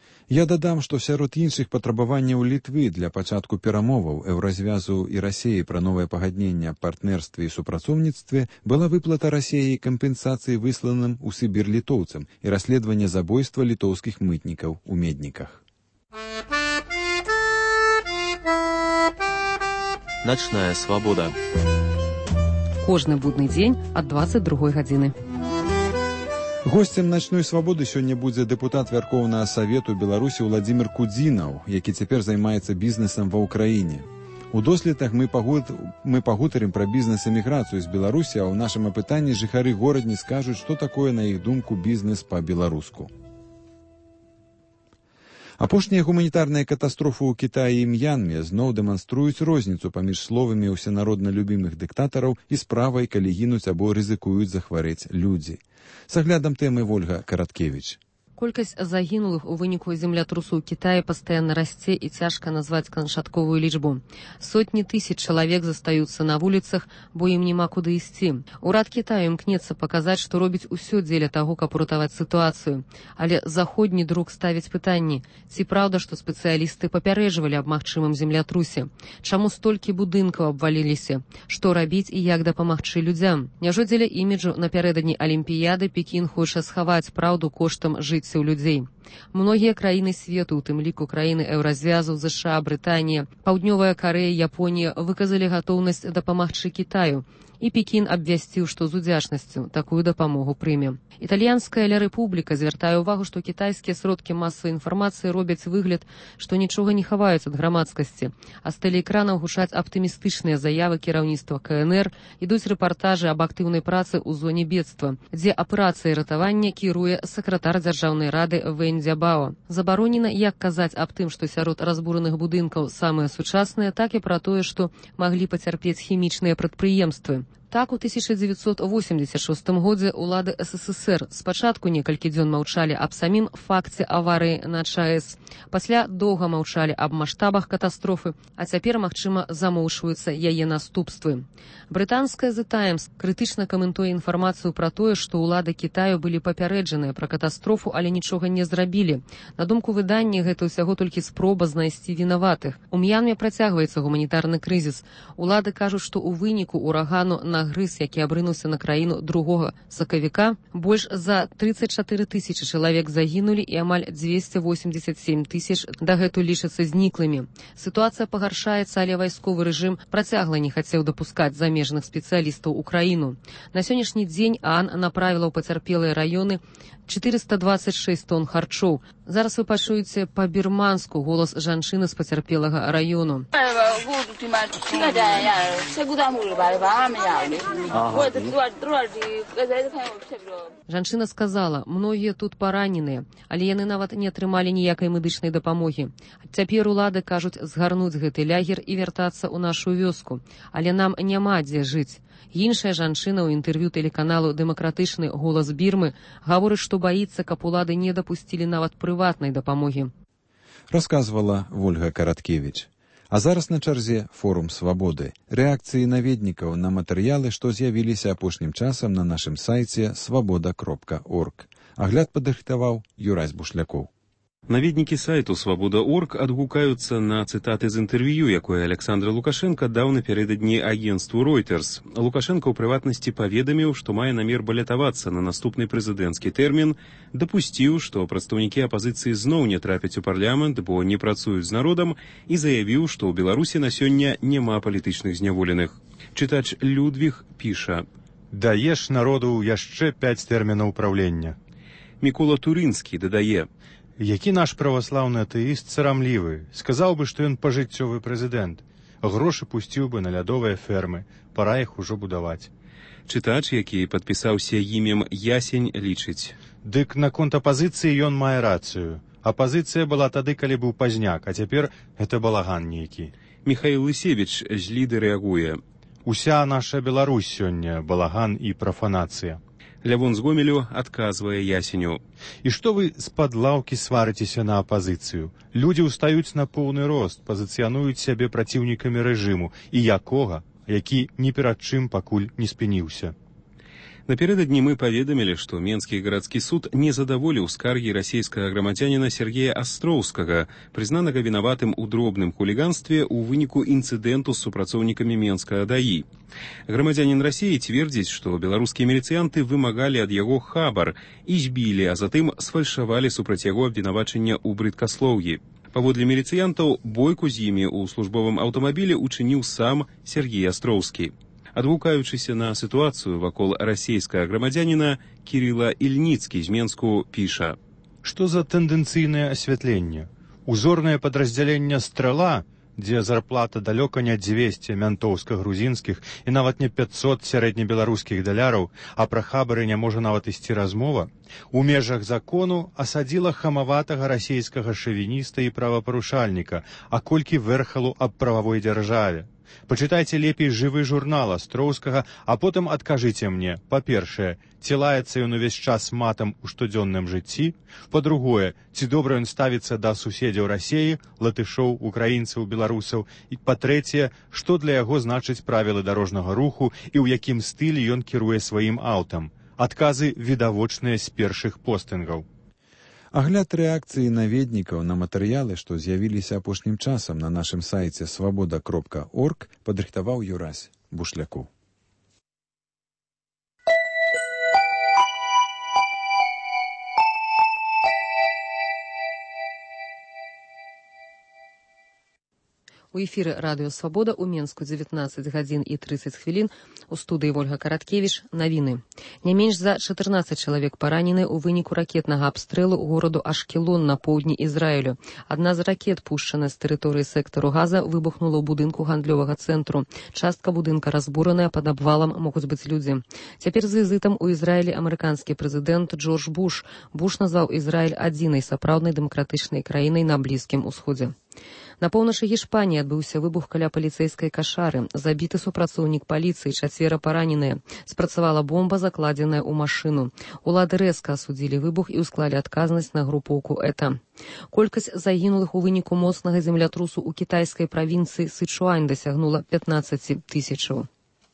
Я дадам, што сярод іншых патрабаванняў Літвы для пачатку перамоваў еўразвязу і Расіі пра новае пагадненне аб партнерстве і супрацоўніцтве была выплата Расіі кампенсацыі высланым у Сібір літоўцам і расследаванне забойства літоўскіх мытнікаў у Медніках. Начная свабода. Кожны будны дзень ад 22 гадзіны. Госцем начной свабоды сёння будзе дэпутат Вярхоўнага Савету Беларусі Владзімір Кудзінаў, які цяпер займаецца бізнесам ва ўкраіне. У доследах мы пагутарым пра бізнес-эміграцыю з Беларусі, а ў нашым апытанні жыхары горадні скажуць, што такое, на іх думку, бізнес па-беларуску. Апошнія гуманітарныя катастрофы ў Кітаі і М'янме зноў дэманструюць розніцу паміж словамі ўсенародна любімых дыктатараў і справай, калі гінуць або рызыкуюць захварэць людзі. С аглядам тэмы Вольга Караткевіч. Колькасць загінулых у выніку землятрусу ў Кітаі пастаянна расце і цяжка назваць канчатковую лічбу. Сотні тысяч чалавек застаюцца на вуліцах, бо ім няма куды ісці. Урад Кітаю імкнецца паказаць, што робіць усё дзеля таго, каб уратаваць сітуацыю. Але заходні друк ставіць пытанні, ці праўда, што спецыялісты папярэджвалі аб магчымым землятрусе? Чаму столькі будынкаў абваліліся? Што рабіць і як дапамагчы людзям? Няжо дзеля іміджу напярэдадні Алімпіяды Пекін хоча схаваць праўду коштам жыцця у людзей. Многія краіны свету, у тым ліку краіны еўразвязу, ЗША, Брытанія, Паўднёвая Карэя, Японія выказалі гатоўнасць дапамагчы Кітаю. І Пекін абвясціў, што з удзячнасцю такую дапамогу прыме. Італьянская Ля Рэпубліка звяртае ўвагу, што кітайскія сродкі масавай інфармацыі робяць выгляд, што нічога не хаваюць ад грамадскасці. А з тэлеэкранаў гучаць аптымістычныя заявы кіраўніцтва КНР, ідуць рэпартажы аб актыўнай працы ў зоне бедства, дзе аперацыяй ратавання кіруе сакратар дзяржаўнай рады Вэнь Дзябао. Забаронена як казаць аб тым, што сярод разбураных будынкаў самыя сучасныя, так і пра тое, што маглі пацярпець хімічныя прадпрыемствы. Так, у 1986 годзе ўлады СССР спачатку некалькі дзён маўчалі аб самім факце аварыі на ЧАЭС, пасля доўга маўчалі аб маштабах катастрофы, а цяпер, магчыма, замоўчваюцца яе наступствы. Брытанская The Times крытычна каментуе інфармацыю пра тое, што ўлады Кітаю былі папярэджаныя пра катастрофу, але нічога не зрабілі. На думку выдання, гэта ўсяго толькі спроба знайсці вінаватых. У М'янме працягваецца гуманітарны крызіс. Улады кажуць, што ў выніку урагану на грыз, які абрынуўся на краіну 2 сакавіка, больш за 34 тысячы чалавек загінулі і амаль 287 тысяч дагэтуль лічацца зніклымі. Сітуацыя пагаршаецца, але вайсковы рэжым працягла не хацеў дапускаць замежных спецыялістаў у краіну. На сённяшні дзень ААН направіла ў пацярпелыя раёны 426 тонн харчоў. Зараз вы пачуеце па-бірманску голас жанчыны з пацярпелага раёну. Жанчына сказала, многія тут параненыя, але яны нават не атрымалі ніякай медычнай дапамогі. Цяпер улады кажуць згарнуць гэты лягер і вяртацца ў нашу вёску, але нам няма дзе жыць. Іншая жанчына ў інтэрв'ю тэлеканалу «Дэмакратычны голас Бірмы» гаворыць, што баіцца, каб улады не дапусцілі нават прыватнай дапамогі. Расказвала Вольга Караткевіч. А зараз на чарзе форум свабоды. Рэакцыі наведнікаў на матэрыялы, што з'явіліся апошнім часам на нашым сайце свабода.орг. Агляд падрыхтаваў Юрась Бушлякоў. Наведнікі сайту «Свабода.орг» адгукаюцца на цытаты з інтэрв'ю, якое Александр Лукашенко даў напярэдадні агенцтву Reuters. Лукашенко ў прыватнасці паведаміў, што мае намер балятавацца на наступны прэзідэнцкі тэрмін, дапусціў, што прадстаўнікі апазіцыі зноў не трапяць у парламент, бо не працуюць з народам, і заявіў, што ў Беларусі на сёння няма палітычных зняволеных. Чытач Людвіг піша: «Даеш народу яшчэ 5 тэрмінаў праўлення». Мікола Турынскі дадае: «Які наш праваслаўны атэіст сарамлівы, сказаў бы, што ён пажыццёвы прэзідэнт. Грошы пусціў бы на лядовыя фермы, пара іх ужо будаваць». Чытач, які падпісаўся імем Ясень, лічыць: «Дык наконт апазіцыі ён мае рацыю. Апазіцыя была тады, калі быў пазняк, а цяпер гэта балаган нейкі». Міхаіл Лысевіч з Ліды рэагуе: «Уся наша Беларусь сёння балаган і прафанацыя». Лявон з Гомелю адказвае Ясеню: «І што вы з-пад лаўкі сварыцеся на апазіцыю? Людзі ўстаюць на поўны рост, пазіцыянуюць сябе праціўнікамі рэжыму. І якога? Які ні перад чым пакуль не спыніўся». Напярэдадні мы паведамілі, што Менскі гарадскі суд не задаволіў скаргі расійскага грамадзяніна Сергея Астроўскага, прызнанага вінаватым у дробным хуліганстве ў выніку інцыдэнту з супрацоўнікамі Менскага ДАІ. Грамадзянін Расіі цвердзіць, што беларускія міліцыянты вымагалі ад яго хабар і збілі, а затым сфальшавалі супраць яго абвінавачання ў брыдкаслоўі. Паводле міліцыянтаў, бойку з імі ў службовым аўтамабілі учыніў сам Сергей Астроўскі. Адгукаючыся на сітуацыю вакол расійскага грамадзяніна, Кірыла Ільніцкі з Менску піша: «Што за тэндэнцыйнае асвятленне? Узорнае падраздзяленне «Страла» дзе зарплата далёка не 200 мянтоўска-грузінскіх і нават не 500 сярэднебеларускіх даляраў, а пра хабары не можа нават ісці размова, у межах закону асадзіла хамаватага расійскага шавініста і правапарушальніка, а колькі вэрхалу аб прававой дзяржаве. Пачытайце лепей жывы журнал Астроўскага, а потым адкажыце мне, па-першае, ці лаецца ён увесь час матам у штодзённым жыцці, па-другое, ці добра ён ставіцца да суседзяў Расеі, латышоў, украінцаў, беларусаў, і па-трэцяе, што для яго значыць правілы дарожнага руху і ў якім стылі ён кіруе сваім аўтам. Адказы відавочныя з першых постынгаў. Агляд рэакцыі наведнікаў на матэрыялы, што з'явіліся апошнім часам на нашым сайце свабода.орг, падрыхтаваў Юрась Бушлякоў. У эфіры радыё «Свабода» у Менску 19 гадзін і 30 хвілін. У студыі Ольга Караткевіч. Навіны. Не менш за 14 чалавек паранены ў выніку ракетнага абстрэлу гораду Ашкелон на поўдні Ізраілю. Адна з ракет, пушчаная з тэрыторыі сектару Газа, выбухнула ў будынку гандлёвага цэнтру. Частка будынка разбураная, пад абвалам могуць быць людзі. Цяпер з візітам у Ізраілі амерыканскі прэзідэнт Джордж Буш. Буш назваў Ізраіль адзінай сапраўднай дэмакратычнай краінай на Блізкім усходзе. На поўначы Гішпаніі адбыўся выбух каля паліцэйскай кашары. Забіты супрацоўнік паліцыі, 4 параненыя. Спрацавала бомба, закладзеная ў машыну. Улады рэзка асудзілі выбух і ўсклалі адказнасць на групоўку ЭТА. Колькасць загінулых у выніку моцнага землятрусу ў кітайскай правінцыі Сычуань дасягнула 15 тысячаў.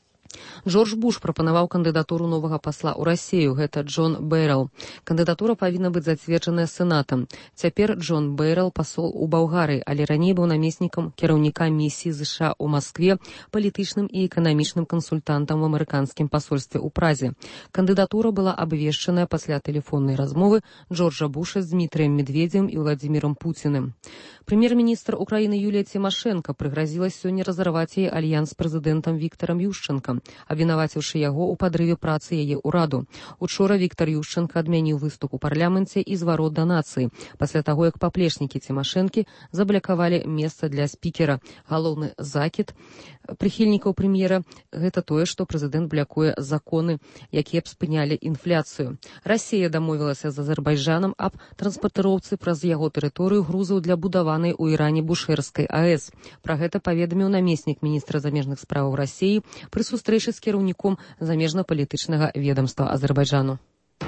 Джордж Буш прапанаваў кандыдатуру новага пасла ў Расею, гэта Джон Бэрэл. Кандыдатура павінна быць зацверджаная сенатам. Цяпер Джон Бэрэл пасол у Балгарыі, але раней быў намеснікам кіраўніка місіі США ў Маскве, палітычным і эканамічным кансультантам в амерыканскім пасольстве ў Празе. Кандыдатура была абвешчаная пасля тэлефоннай размовы Джорджа Буша з Дмітрыем Медведзем і Владзімірам Пуціным. Прэм'ер-міністр Украіны Юлія Цімашэнка прыгразіла сёння разарваць яе альянс з прэзідэнтам Віктарам Юшчэнкам, абвінаваціўшы яго ў падрыве працы яе ўраду. Учора Віктар Юшчэнка адмяніў выступ у парламенце і зварот да нацыі, пасля таго, як паплечнікі Цімашэнкі заблакавалі месца для спікера. Галоўны закід прыхільнікаў прэм'ера – гэта тое, што прэзідэнт блякуе законы, якія б спынялі інфляцыю. Расія дамовілася з Азербайджанам аб транспартыроўцы праз яго тэрыторыю грузаў для будаванай у Іране Бушэрскай АЭС. Пра гэта паведаміў намеснік міністра замежных справаў Расіі пры сустрэчы з кіраўніком замежна-палітычнага ведамства Азербайджану.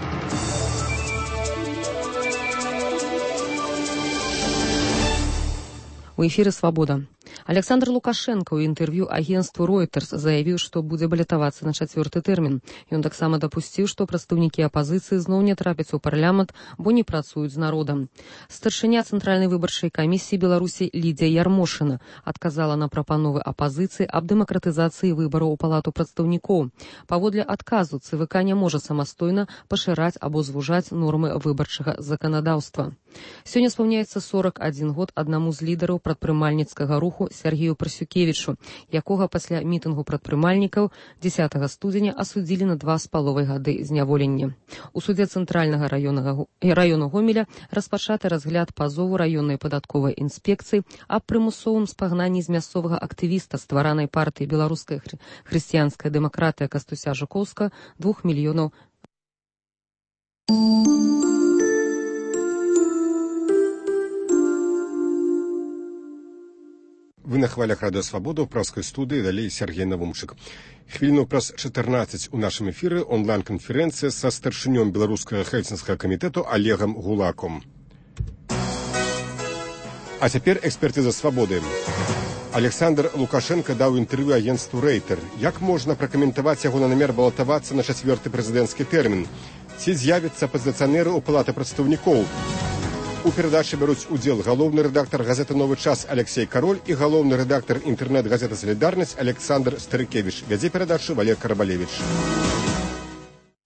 У эфіры «Свабода». Александр Лукашенко ў інтэрв'ю агенству Reuters заявіў, што будзе балятавацца на 4-ты тэрмін. Ён таксама дапусціў, што прадстаўнікі апазіцыі зноў не трапяць у парламент, бо не працуюць з народам. Старшыня Цэнтральнай выбарчай камісіі Беларусі Лідзія Ярмошына адказала на прапановы апазіцыі аб дэмакратызацыі выбараў у палату прадстаўнікоў. Паводле адказу ЦВК не можа самастойна пашыраць або звужаць нормы выбарчага заканадаўства. Сёння спаўняецца 41 год аднаму з лідараў прадпрымальніцкага руху Сергею Прасюкевічу, якога пасля мітынгу прадпрымальнікаў 10 студзеня асудзілі на 2,5 гады зняволення. У судзе Цэнтральнага раёну Гомеля распачаты разгляд пазову раённай падатковай інспекцыі аб прымусовым спагнанні з мясцовага актывіста стваранай партыі «Беларуская хрысціянская дэмакратыя» Кастуся Жукоўска 2 мільёнаў. Вы на хвалях радыё «Свабода» ў праўскай студыі, далей Сергей Навумчык. Хвіліну праз 14 у нашым эфіры онлайн-канферэнцыя са старшынём беларускага хельсінскага камітэту Олегам Гулаком. А цяпер экспертыза «Свабоды». Александр Лукашенко даў інтэрв'ю агенству Рейтер. Як можна пракаментаваць яго на намер балатавацца на 4-ты прэзідэнцкі тэрмін? Ці з'явяцца апазіцыянеры ў палаты прадстаўнікоў? У перадачы бяруць удзел галоўны рэдактар газеты «Новы час» Алексей Кароль і галоўны рэдактар інтэрнэт-газеты «Салідарнасць» Александр Старыкевіч. Вядзе перадачу Валер Карабалевіч.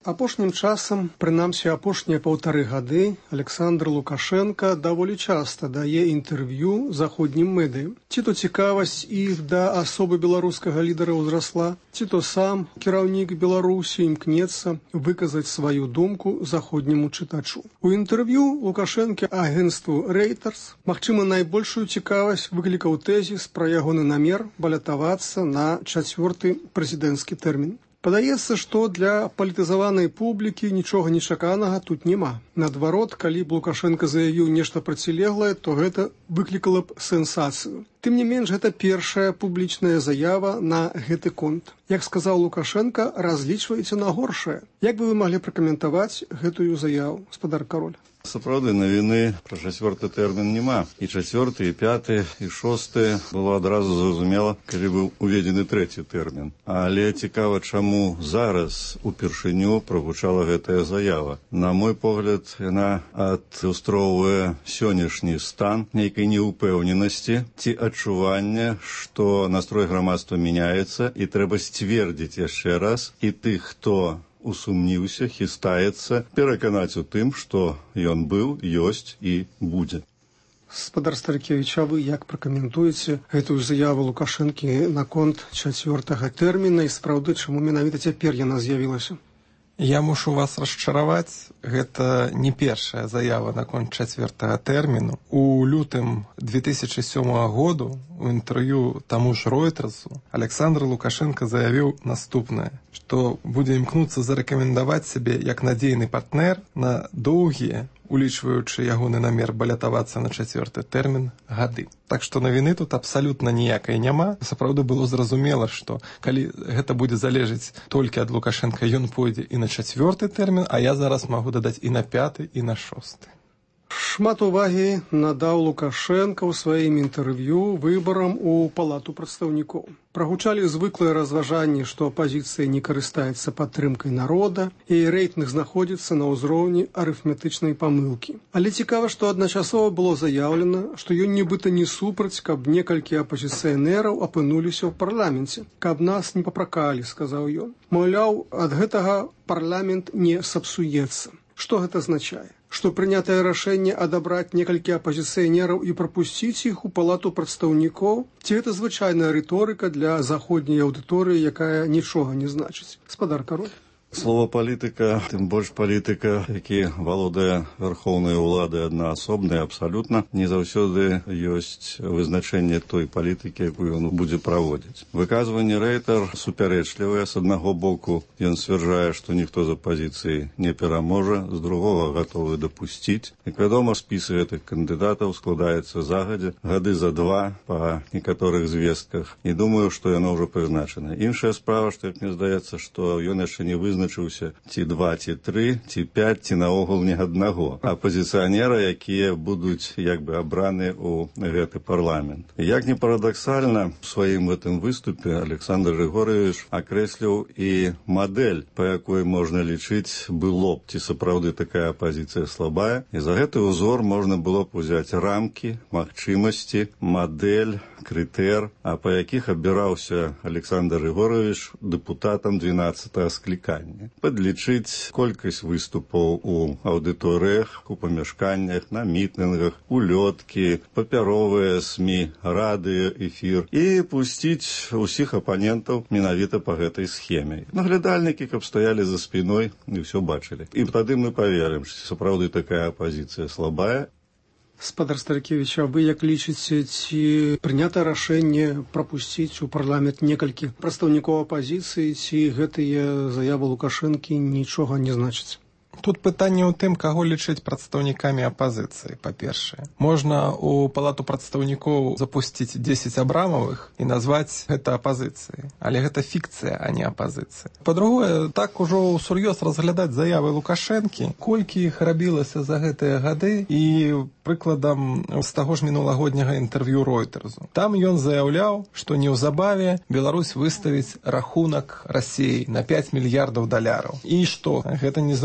Апошнім часам, прынамсі апошнія 1,5 гады, Александр Лукашенко даволі часта дае інтэрв'ю заходнім медыям. Ці то цікавасць іх да асобы беларускага лідара ўзрасла, ці то сам кіраўнік Беларусі імкнецца выказаць сваю думку заходняму чытачу. У інтэрв'ю Лукашэнкі агенству Reuters, магчыма, найбольшую цікавасць выклікаў тэзіс пра ягоны намер балятавацца на 4-й прэзідэнцкі тэрмін. Падаецца, што для палітызаванай публікі нічога нечаканага тут няма. Наадварот, калі б Лукашенко заявіў нешта процілеглае, то гэта выклікала б сенсацыю. Тым не менш, гэта першая публічная заява на гэты конт. Як сказаў Лукашенко, разлічваеце на горшае. Як бы вы маглі пракаментаваць гэтую заяву, гаспадар Кароль? Сапраўды, навіны пра 4-й тэрмін няма. І 4-й, і 5-й, і 6-й было адразу зразумела, калі быў уведзены 3-й тэрмін. Але цікава, чаму зараз упершыню прагучала гэтая заява. На мой погляд, яна адлюстроўвае сённяшні стан нейкай неўпэўненасці ці адчування, што настрой грамадства мяняецца і трэба сцвердзіць яшчэ раз і тых, хто усумніўся, хістаецца, пераканаць у тым, што ён быў, ёсць і будзе. Гаспадар Старыкевіч, а вы як пракаментуеце гэтую заяву Лукашэнкі наконт 4-га тэрміна і сапраўды, чаму менавіта цяпер яна з'явілася? Я мушу вас расчараваць, гэта не першая заява наконт 4-га тэрміну. У лютым 2007 году у інтэрв'ю таму ж Ройтерсу Александр Лукашенко заявіў наступнае, што будзе імкнуцца зарэкамендаваць сябе як надзейны партнер на доўгія, улічваючы ягоны намер балятавацца на 4-й тэрмін, гады. Так што навіны тут абсалютна ніякай няма. Сапраўды было зразумела, што калі гэта будзе залежыць толькі ад Лукашенка, ён пойдзе і на 4-й тэрмін, а я зараз магу дадаць і на 5-й, і на 6-й. Шмат увагі надаў Лукашенко ў сваім інтэрв'ю выбарам у палату прадстаўнікоў. Прагучалі звыклыя разважанні, што апазіцыя не карыстаецца падтрымкай народа, і рэйтынг знаходзіцца на ўзроўні арыфметычнай памылкі. Але цікава, што адначасова было заяўлена, што ён нібыта не супраць, каб некалькі апазіцыянераў апынуліся ў парламенце. Каб нас не папракалі, сказаў ён. Маўляў, ад гэтага парламент не сапсуецца. Што гэта азначае? Што прынятае рашэнне адабраць некалькі апазіцыянераў і прапусціць іх у палату прадстаўнікоў? Ці гэта звычайная рыторыка для заходняй аўдыторыі, якая нічога не значыць? Гаспадар Кароль. Слово палітыка, тым больш палітыка, які валодае верхоўнай уладай аднаасобнай, абсалютна не заўсёды ёсць вызначэнне той палітыкі, якую ён будзе праводзіць. Выказванне Рейтер супярэчлівае. З аднаго боку ён сцвярджае, што ніхто з апазіцыі не пераможа, з другога гатовы дапусціць. Як вядома, спіс гэтых кандыдатаў складаецца загадзя, гады за 2 па некаторых звестках. І думаю, што яно ўжо прызначана. Іншая справа, што, як мне здаецца, што ён яшчэ не вызначыўся ці 2, ці 3, ці 5, ці наогул ні аднаго апазіцыянера, якія будуць як бы абраны ў гэты парламент. Як не парадаксальна, у сваім гэтым выступе Александр Григорьевич акрэсліў і мадэль, па якой можна лічыць, было б, ці сапраўды такая апазіцыя слабая. І за гэты ўзор можна было б узяць рамкі, магчымасці, мадэль, крытэр, а па якіх абіраўся Александр Григорьевич дэпутатам 12-го склікання. Падлічыць колькасць выступаў у аўдыторыях, у памяшканнях, на мітынгах, улёткі, папяровыя СМІ, радыё, эфір і пусціць усіх апанентаў менавіта па гэтай схеме. Наглядальнікі, каб стаялі за спіной і ўсё бачылі. І тады мы паверым, што сапраўды такая апазіцыя слабая. Гаспадар Старыкевіч, а вы як лічыце, ці прынята рашэнне прапусціць у парламент некалькі прадстаўнікоў апазіцыі, ці гэтыя заявы Лукашэнкі нічога не значаць? Тут пытанне ў тым, каго лічыць прадстаўнікамі апазіцыі, па-першае. Можна у палату прадстаўнікоў запусціць 10 абрамавых і назваць гэта апазіцыяй. Але гэта фікцыя, а не апазіцыя. Па-другое, так ужо ўсур'ёз разглядаць заявы Лукашэнкі, колькі іх рабілася за гэтыя гады, і прыкладам з таго ж мінулагодняга інтэрв'ю Ройтерсу. Там ён заяўляў, што неўзабаве Беларусь выставіць рахунак Расіі на $5 мільярдаў. І што? Гэта не зроблена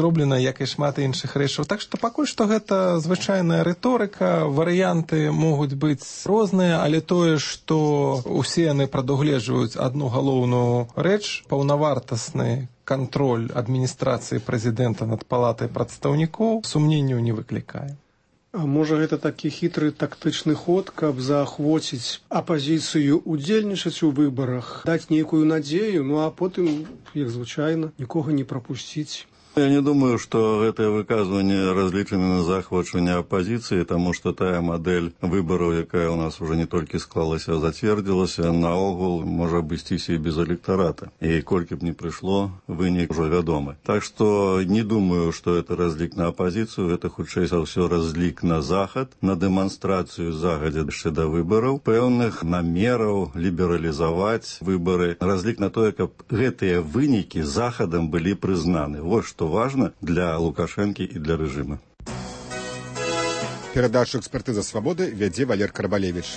як і шмат іншых рэчаў. Так што пакуль што гэта звычайная рыторыка, варыянты могуць быць розныя, але тое, што усе яны прадугледжваюць адну галоўную рэч, паўнавартасны кантроль адміністрацыі прэзідэнта над палатай прадстаўнікоў, сумненняў не выклікае. А можа, гэта такі хітры тактычны ход, каб заахвоціць апазіцыю удзельнічаць у выбарах, даць нейкую надзею, ну а потым, як звычайна, нікога не прапусціць. Я не думаю, что это выказывание различено на захвачивание оппозиции, потому что тая модель выборов, якая у нас уже не только склалась, а затвердилась, наогул может обойтись и без электората. И кольки б не пришло, вынік уже вядомы. Так что не думаю, что это разлик на оппозицию, это хутчэй за ўсё разлик на захад, на демонстрацию загадзя до выборов, пэўных намераў либерализовать выборы, разлик на то, каб гэтыя вынікі захадам были признаны. Вот что важно для Лукашенко и для режима. Передачу «Экспертиза свободы» вядзе Валер Карбалевич.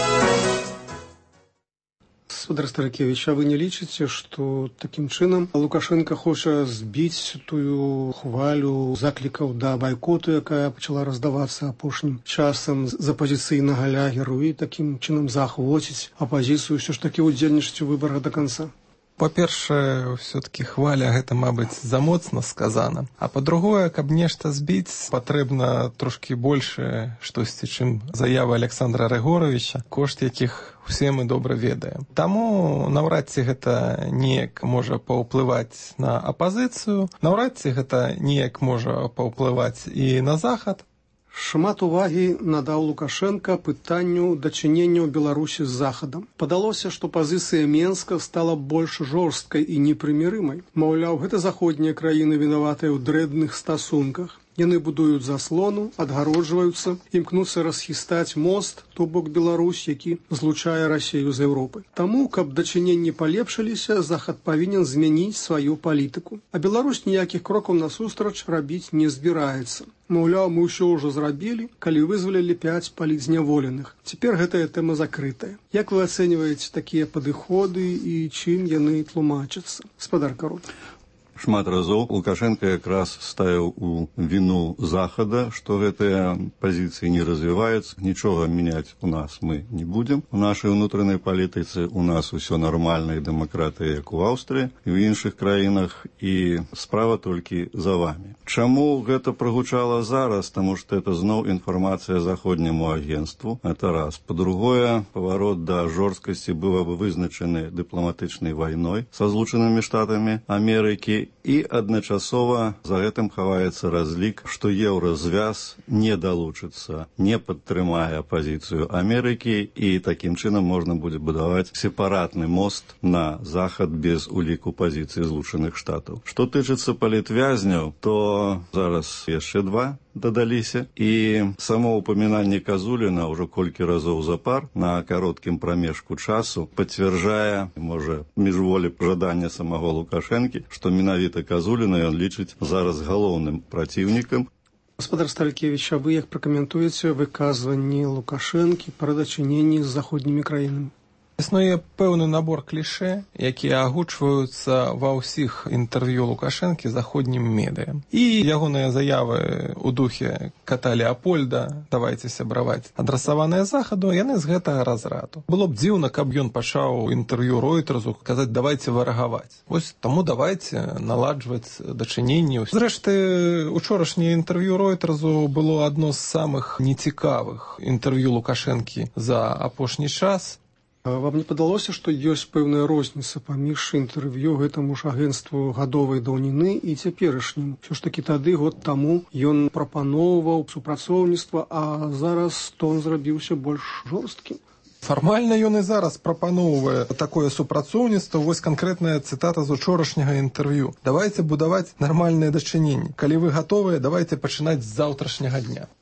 Спадар Старыкевич, а вы не лічыце, што такім чынам Лукашенко хоча збіць тую хвалю заклікаў да байкоту, якая пачала раздавацца апошнім часам з апазіцыйнага лягеру, і такім чынам заахвоціць апазіцыю ўсё ж такі ўдзельнічаць у выбарах да канца? Па-першае, ўсё-такі хваля гэта, мабыць, замоцна сказана. А па-другое, каб нешта збіць, патрэбна трошкі большае штосьці, чым заявы Александра Рыгоровича, кошт якіх усе мы добра ведаем. Таму наўрад ці гэта неяк можа паўплываць на апазіцыю, наўрад ці гэта неяк можа паўплываць і на захад. Шмат увагі надаў Лукашенко пытанню дачынення Беларусі з Захадам. Падалося, што пазіцыя Менска стала больш жорсткай і непрымірымай. Маўляў, гэта заходнія краіны вінаватыя ў дрэнных стасунках. Яны будуюць заслону, адгароджваюцца, імкнуцца расхістаць мост, то бок Беларусь, які злучае Расію з Еўропай. Таму, каб дачыненні палепшыліся, Захад павінен змяніць сваю палітыку. А Беларусь ніякіх крокаў насустрач рабіць не збіраецца. Маўляў, мы ўсё ўжо зрабілі, калі вызвалілі 5 палітзняволеных. Цяпер гэтая тэма закрытая. Як вы ацэньваеце такія падыходы і чым яны тлумачацца? Спадар Кароль. Шмат разоў Лукашенко якраз ставіў у віну Захада, што гэтыя пазіцыі не развіваюцца, нічога мяняць у нас мы не будзем. У нашай унутранай палітыцы у нас усё нармальна і дэмакратыя, як у Аўстрыі і ў іншых краінах, і справа толькі за вами. Чаму гэта прагучала зараз? Таму што это зноў інфармацыя заходняму агенству. Это раз. Па-другое, паварот да жорсткасці быў вызначаны дыпламатычнай вайной са Злучанымі Штатамі Амерыкі, і адначасова за гэтым хаваецца разлік, што еўразвяз не далучыцца, не падтрымае пазіцыю Амерыкі, і такім чынам можна будзе будаваць сепаратны мост на захад без уліку пазіцыі Злучаных Штатаў. Што тычыцца палітвязняў, то зараз яшчэ 2 дадаліся, і само упамінанне Казуліна ўжо колькі разоў запар на кароткім прамежку часу пацвярджае, можа, міжволі жадання самого Лукашэнкі, што менавіта Казуліна ён лічыць зараз галоўным праціўнікам. Спадар Старыкевич, а вы як пракаментуеце выказванні Лукашэнкі пра дачыненні з заходнімі краінамі? Існуе пэўны набор кліше, якія агучваюцца ва ўсіх інтэрв'ю Лукашэнкі заходнім медыям. І ягоныя заявы ў духе кота Леапольда, давайце сябраваць, адрасаваныя Захаду, яны з гэтага разраду. Было б дзіўна, каб ён пачаў інтэрв'ю Ройтерсу казаць, давайце варагаваць. Вось таму давайце наладжваць дачыненні. Зрэшты, учорашняе інтэрв'ю Ройтерсу было адно з самых нецікавых інтэрв'ю Лукашэнкі за апошні час. Вам не падалося, што ёсць пэўная розніца паміж інтэрв'ю гэтаму ж агенству гадовай даўніны і цяперашнім? Усё ж такі тады, год таму, ён прапаноўваў супрацоўніцтва, а зараз тон зрабіўся больш жорсткім. Фармальна ён і зараз прапаноўвае такое супрацоўніцтва, вось канкрэтная цытата з учорашняга інтэрв'ю. Давайце будаваць нармальныя дачыненні. Калі вы гатовыя, давайце пачынаць з заўтрашняга дня.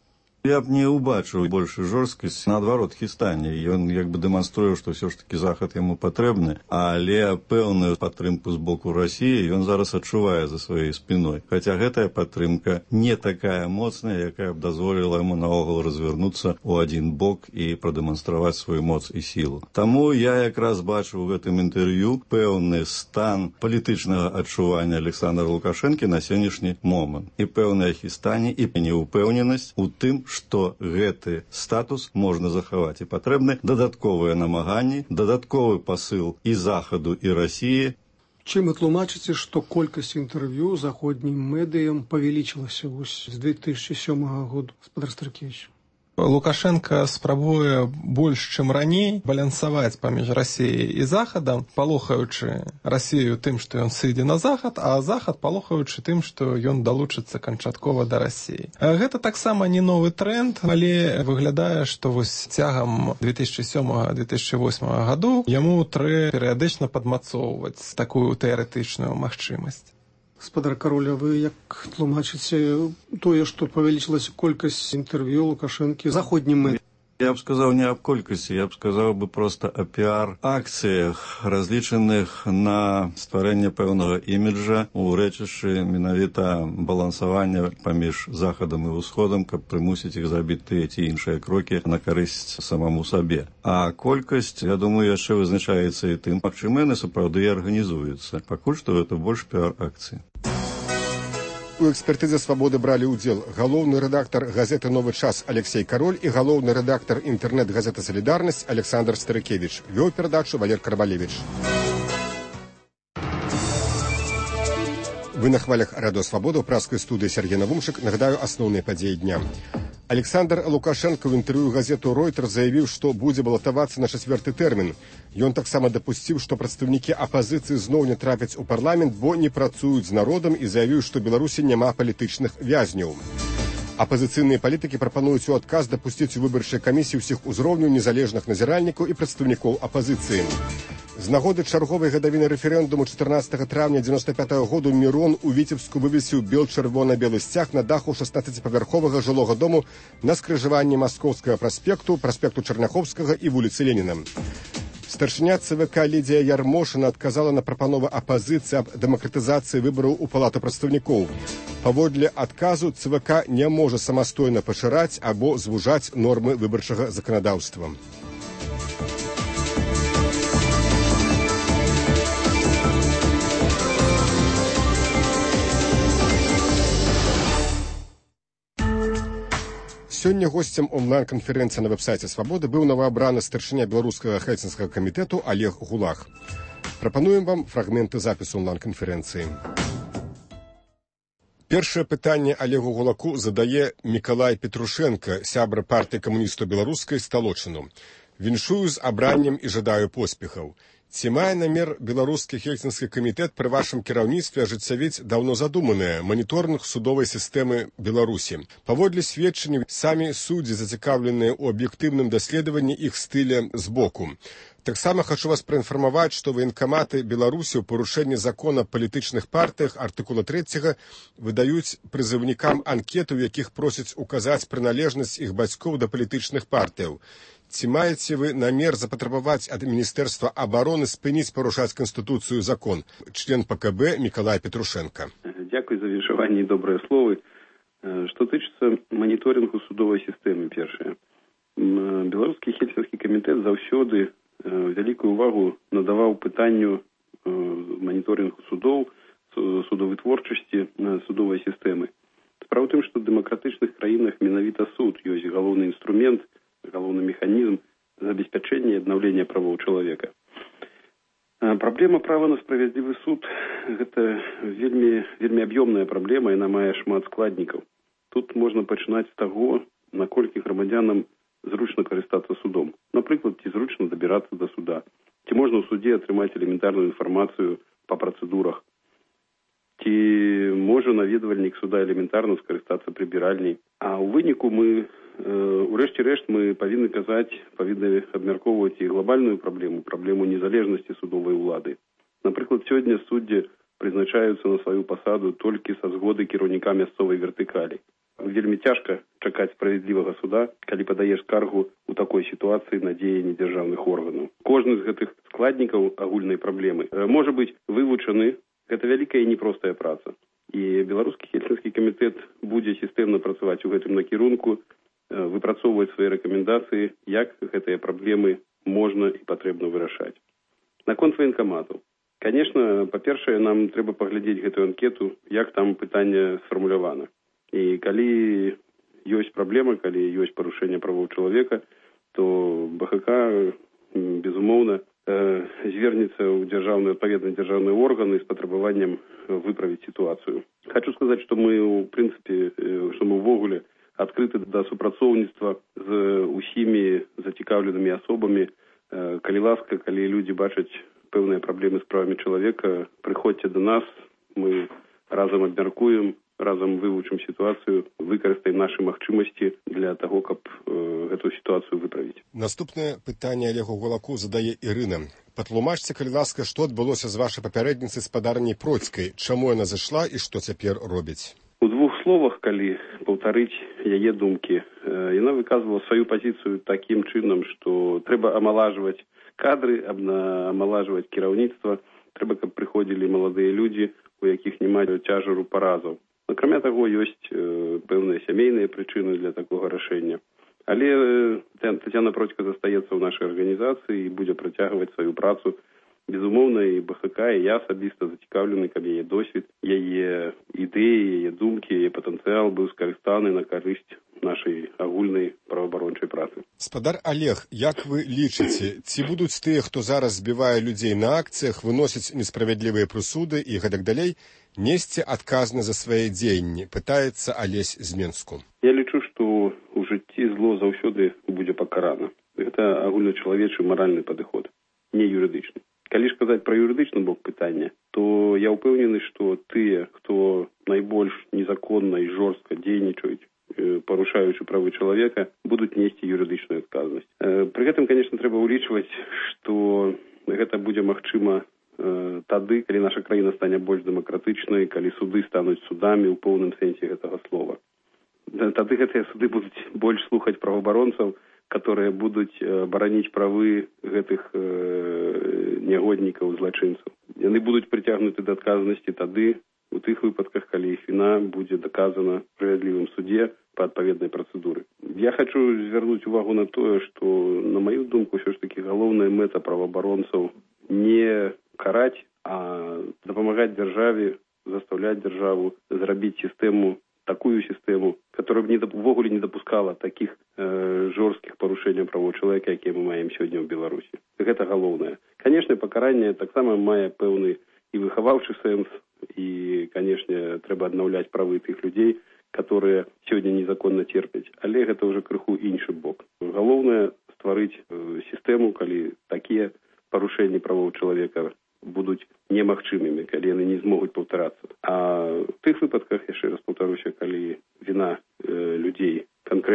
Я б не убачыў большую жорсткасць, наадварот, хістанне. Ён як бы дэманструе, што ўсё ж такі захад яму патрэбны, але пэўную падтрымку з боку Расіі ён зараз адчувае за сваёй спіной. Хаця гэтая падтрымка не такая моцная, якая б дазволіла яму наогул развярнуцца ў адзін бок і прадэманстраваць сваю моц і сілу. Таму я якраз бачу ў гэтым інтэрв'ю пэўны стан палітычнага адчування Александра Лукашэнкі на сённяшні момант. І пэўнае хістанне, і неўпэўненасць у тым, што гэты статус можна захаваць. І патрэбны дадатковыя намаганні, дадатковы пасыл і Захаду, і Расіі. Чым вы тлумачыце, што колькасць інтэрв'ю заходнім медыям павялічылася з 2007 году, гаспадар Старкевіч? Лукашенко спрабуе больш, чым раней, балансаваць паміж Расіяй і Захадам, палохаючы Расію тым, што ён сыдзе на Захад, а Захад палохаючы тым, што ён далучыцца канчаткова да Расіі. Гэта таксама не новы тренд, але выглядае, што вось цягам 2007-2008 гадоў яму трэ перыядычна падмацоўваць такую тэарэтычную магчымасць. Гаспадар Кароль, а вы як тлумачыце тое, што павялічылася колькасць інтэрв'ю Лукашэнкі заходнім медыям? Я б сказаў не аб колькасці, я б сказаў бы проста о піар-акцыях, разлічаных на стварэнне пэўнага іміджа у рэчышчы менавіта балансавання паміж Захадам і Усходам, каб прымусіць іх зрабіць тыя ці іншыя крокі на карысць самому сабе. А колькасць, я думаю, яшчэ вызначаецца і тым, чым яны сапраўды і арганізуюцца. Пакуль што гэта больш піар-акцыі. У экспертызе «Свабоды» бралі ўдзел галоўны рэдактар газеты «Новы час» Алексей Кароль і галоўны рэдактар інтэрнэт-газеты «Салідарнасць» Александр Старыкевіч. Вёў перадачу Валер Карбалевіч. Вы на хвалях радыё «Свабода» ў праскай студыі Сергей Навумчык. Нагадаю асноўныя падзеі дня. Александр Лукашенко ў інтэрв'ю газету «Ройтер» заявіў, што будзе балатавацца на 4-й тэрмін. Ён таксама дапусціў, што прадстаўнікі апазіцыі зноў не трапяць у парламент, бо не працуюць з народам, і заявіў, што Беларусі няма палітычных вязняў. Апазіцыйныя палітыкі прапануюць у адказ дапусціць у выбарчай камісіі ўсіх узроўняў незалежных назіральнікаў і прадстаўнікоў апазіцыі. З нагоды чарговай гадавіны рэферэндуму 14 траўня 95-го году Мірон у Віцебску вывесіў бел-чырвона-белы сцяг на даху 16-павярховага жылога дому на скрыжаванні Маскоўскага праспекту, праспекту Чарняховскага і вуліцы Леніна. Старшыня ЦВК Лідія Ярмошына адказала на прапановы апазіцыі аб дэмакратызацыі выбараў у палату прадстаўнікоў. Паводле адказу ЦВК не можа самастойна пашыраць або звужаць нормы выбарчага заканадаўства. Сёння госцем онлайн-канферэнцыі на вэб-сайце «Свабоды» быў новаабраны старшыня беларускага хельсінскага камітэту Олег Гулах. Прапануем вам фрагменты запісу онлайн-канферэнцыі. Першае пытанне Олегу Гулаку задае Мікалай Петрушенко, сябра партыі камуністаў беларускай Сталочыну. Віншую з абраннем і жадаю поспехаў. Ці мае намер беларускі хельсінскі камітэт пры вашым кіраўніцтве ажыццявіць даўно задуманае маніторынг судовай сістэмы Беларусі? Паводле сведчанняў, самі суддзі зацікаўленыя ў аб'ектыўным даследаванні іх стыля збоку. Таксама хачу вас праінфармаваць, што ваенкаматы Беларусі ў парушэнні закона аб палітычных партыях артыкула 3 выдаюць прызыўнікам анкеты, у якіх просяць указаць прыналежнасць іх бацькоў да палітычных партыяў. Ці маеце вы намер запатрабаваць ад Міністэрства абароны спыніць парушаць Канстытуцыю і закон? Член ПКБ Мікалай Петрушенко. Дзякуй за віншаванне і добрыя словы. Што тычыцца маніторынгу судовай сістэмы, першае. Беларускі хельсінскі камітэт заўсёды вялікую увагу надаваў пытанню маніторынгу судоў, судовай творчасці судовай сістэмы. Справа ў тым, што ў дэмакратычных краінах менавіта суд ёсць галоўны інструмент, галоўны механізм забеспячэння і аднаўлення правоў чалавека. Праблема права на справядлівы суд – гэта вельмі аб'ёмная праблема, яна мае шмат складнікаў. Тут можна пачынаць з таго, наколькі грамадзянам зручна карыстацца судом. Напрыклад, ці зручна дабірацца да суда, ці можна ў судзе атрымаць элементарную інфармацыю па працэдурах, ці можа наведвальнік суда элементарна скарыстацца прыбіральняй. А ў выніку мы урэшце рэшт мы павінны абмяркоўваць і глобальную праблему незалежнасці судовай улады. Напрыклад, сёння суддзі прызначаюцца на сваю пасаду толькі са згоды кіраўніка мясцовай вертыкалі. Вельмі цяжка чакаць справядлівага суда, калі падаеш скаргу ў такой сітуацыі на дзеянні дзяржаўных органаў. Кожны з гэтых складнікаў агульнай праблемы можа быць вывучаны. Гэта вялікая і непростая праца. І беларускі хельсінскі камітэт будзе сістэмна працаваць у гэтым накірунку, выпрацоўваць свае рэкамендацыі, як гэтыя праблемы можна і патрэбна вырашаць. Наконт ваенкаматаў. Конечно, па-першае, нам трэба паглядзець гэтую анкету, як там пытанне сфармулявана. І калі ёсць праблема, калі ёсць парушэнне правоў чалавека, то БХК, безумоўна, звернецца ў адпаведныя дзяржаўныя органы з патрабаваннем выправіць сітуацыю. Хочу сказаць, што мы, у прынцыпе, што мы ўвогуле адкрыты да супрацоўніцтва з усімі зацікаўленымі асобамі. Калі ласка, калі людзі бачаць пэўныя праблемы з правамі чалавека, прыходзьце да нас, мы разам абмяркуем, разам вывучым сітуацыю, выкарыстаем нашы магчымасці для таго, каб гэту сітуацыю выправіць. Наступнае пытанне Олегу Гулаку задае Ірына. Патлумачце, калі ласка, што адбылося з вашай папярэдніцай спадарняй Процькай, чаму яна зайшла і што цяпер робіць? У двух словах, калі паўтарыць яе думкі, яна выказвала сваю пазіцыю такім чынам, што трэба амалажваць кадры, амалажваць кіраўніцтва, трэба, каб прыходзілі маладыя людзі, у якіх няма цяжару паразаў. Акрамя таго, ёсць пэўныя сямейныя прычыны для такога рашэння. Але Тетяна Процька застаецца ў нашай арганізацыі і будзе працягваць сваю працу. Безумоўна, і БХК, і я асабіста зацікаўлены, каб яе досвед, яе ідэі, яе думкі, яе патэнцыял быў скарыстаны на карысць нашай агульнай праваабарончай працы. Спадар Олег, як вы лічыце, ці будуць тыя, хто зараз збівае людзей на акцыях, выносіць несправядлівыя прысуды і гэтак далей, несці адказна за свае дзеянні, пытаецца Алесь з Менску. Я лічу, што ў жыцці зло заўсёды будзе пакарана. Гэта агульначалавечы маральны падыход, не юрыдычны. Калі ж казаць пра юрыдычны бок пытання, то я ўпэўнены, што тыя, хто найбольш незаконна і жорстка дзейнічаюць, парушаючы правы чалавека, будуць несці юрыдычную адказнасць. Пры гэтым, конечно, трэба ўлічваць, што гэта будзе магчыма тады, калі наша краіна стане больш дэмакратычнай, калі суды стануць судамі ў поўным сэнсе гэтага слова. Тады гэтыя суды будуць больш слухаць праваабаронцаў, которые будуць бараніць правы гэтых нягоднікаў, злачынцаў. Яны будуць прыцягнуты да адказнасці тады, у тых выпадках, калі іх віна будзе даказана в справядлівым суде па адпаведнай працэдуры. Я хочу звярнуць увагу на тое, што, на маю думку, ўсё ж такі галоўная мэта праваабаронцаў не караць, а дапамагаць дзяржаве, заставляць дзяржаву зрабіць сістэму, такую сістэму, которая б увогуле не дапускала такіх жорсткіх парушэнняў правоў чалавека, якія мы маем сёння ў Беларусі. Гэта галоўнае. Канешне, пакаранне таксама мае пэўны і выхаваўчы сэнс, і, канешне, трэба аднаўляць правы тых людзей, которые сёння незаконна церпяць. Але гэта ўжо крыху іншы бок. Галоўнае стварыць сістэму, калі такія парушэнні правоў чалавека будуць немагчымымі, калі яны не змогуць паўтарацца. А в тых выпадках, яшчэ раз паўтаруся, калі віна людзей,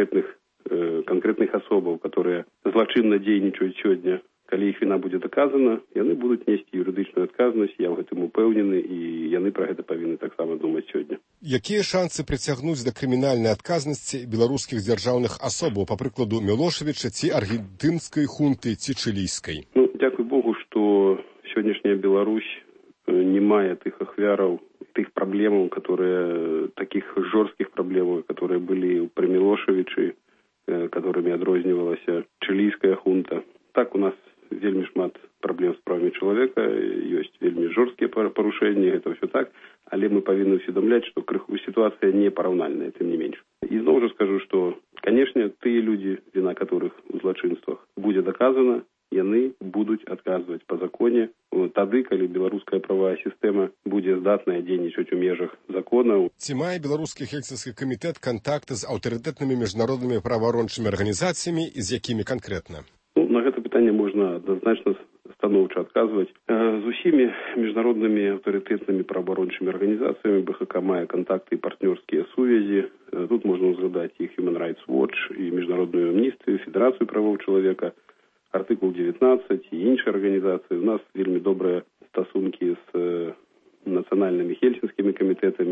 канкрэтных асобаў, которые злачынна дзейнічаюць сёння, калі іх віна будзе даказана, яны будуць несці юрыдычную адказнасць, я ў гэтым упэўнены, і яны пра гэта павінны таксама думаць сёння. Якія шансы прыцягнуць да крымінальнай адказнасці беларускіх дзяржаўных асобаў, па прыкладу Мілошавіча ці аргентынскай хунты ці чылійскай? Дзякуй Богу, што сённяшняя Беларусь не мае тых ахвяраў, тых праблемаў, такіх жорсткіх праблемаў, которые былі пры Мілошавічы, которымі адрознівалася чылійская хунта. Так, у нас вельмі шмат праблем з правамі чалавека, ёсць вельмі жорсткія парушэнні, гэта ўсё так, але мы павінны усведамляць, што крыху сітуацыя не параўнальная, тым не менш. І зноў жа скажу, што, канешне, тыя людзі, віна которых у злачынствах будзе даказана, яны будуць адказваць па законе тады, калі беларуская правая сістэма будзе здатная дзейнічаць у межах законаў. Ці мае беларускі хельсінскі камітэт кантакты з аўтарытэтнымі міжнароднымі праваабарончымі арганізацыямі і з якімі канкрэтна? На гэта пытанне можна адназначна станоўча адказваць. З усімі міжнароднымі аўтарытэтнымі праваабарончымі арганізацыямі БХК мае кантакты і партнёрскія сувязі. Тут можна ўзгадаць і Human Rights Watch, і міжнародную амністыю, Федэрацыю правоў чалавека, артыкул 19 і іншыя арганізацыі. У нас вельмі добрыя стасункі з нацыянальнымі хельсінскімі камітэтамі,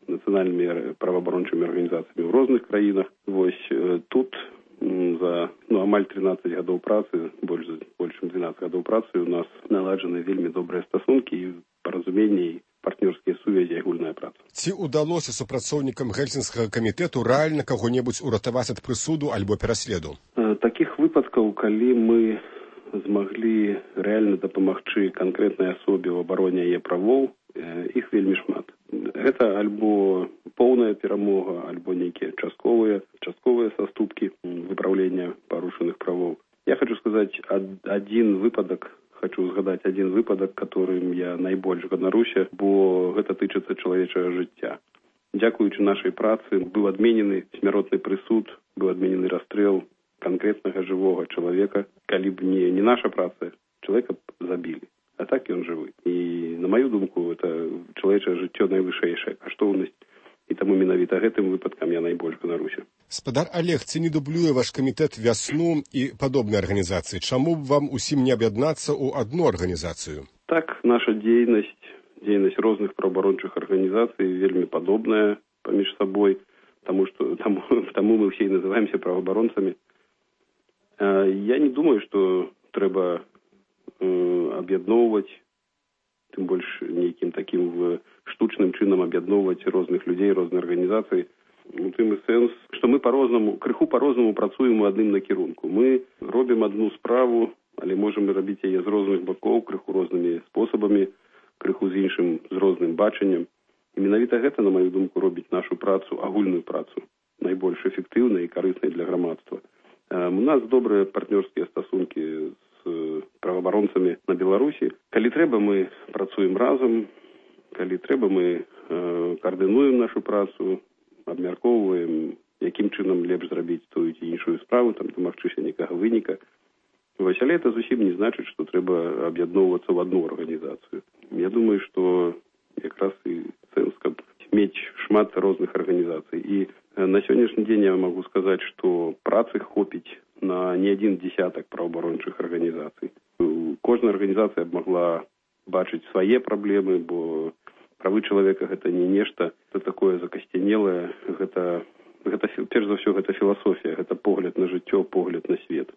нацыянальнымі праваабарончымі арганізацыямі ў розных краінах. Вось тут за амаль 13 гадоў працы, больш чым 12 гадоў працы у нас наладжаны вельмі добрыя стасункі і паразуменні, і партнёрскія сувязі, агульная праца. Ці ўдалося супрацоўнікам Гельсінскага камітэту рэальна каго-небудзь уратаваць ад прысуду альбо пераследу? Такіх выпадкаў, калі мы змаглі рэальна дапамагчы канкрэтнай асобе ў абароне яе правоў, іх вельмі шмат. Гэта альбо поўная перамога, альбо нейкія частковыя саступкі выпраўлення парушаных правоў. Я хочу сказаць хочу згадаць адзін выпадак, которым я найбольш ганаруся, бо гэта тычыцца чалавечага жыцця. Дзякуючы нашай працы быў адменены смяротны прысуд, быў адменены расстрэл канкрэтнага жывога чалавека. Калі б не наша праца, чалавека б забілі. А так ён жывы. І, на маю думку, это чалавечае жыццё найвышэйшая каштоўнасць. І таму менавіта гэтым выпадкам я найбольш ганаруся. Спадар Олег, ці не дублюе ваш камітэт «Вясну» і падобныя арганізацыі? Чаму б вам усім не аб'яднацца ў адну арганізацыю? Так, наша дзейнасць розных праваабарончых арганізацый вельмі падобная паміж сабой, таму мы ўсе і называемся праваабаронцамі. Я не думаю, што трэба аб'ядноўваць, тым больш нейкім такім штучным чынам аб'ядноўваць розных людзей, розныя арганізацыі. У тым і сэнс, што мы крыху па-рознаму працуем у адным накірунку. Мы робім адну справу, але можам рабіць яе з розных бакоў, крыху рознымі спосабамі, крыху з іншым, з розным бачаннем. І менавіта гэта, на маю думку, робіць нашу працу, агульную працу, найбольш эфектыўнай і карыснай для грамадства. У нас добрыя партнёрскія стасункі з праваабаронцамі на Беларусі. Калі трэба, мы працуем разам, калі трэба, мы каардынуем нашу працу, абмяркоўваем, якім чынам лепш зрабіць тую ці іншую справу, там дамагчыся нейкага выніка. Вось, але это зусім не значыць, што трэба аб'ядноўвацца ў адну арганізацыю. Я думаю, што якраз і сэнс, каб мець шмат розных арганізацый. І на сённяшні дзень я магу сказаць, што працы хопіць на не адзін дзесятак праваабарончых арганізацый. Кожная арганізацыя б магла бачыць свае праблемы, бо правы чалавека гэта не нешта, это такое закасцянелае, гэта перш за ўсё гэта філасофія, гэта погляд на жыццё, погляд на свет.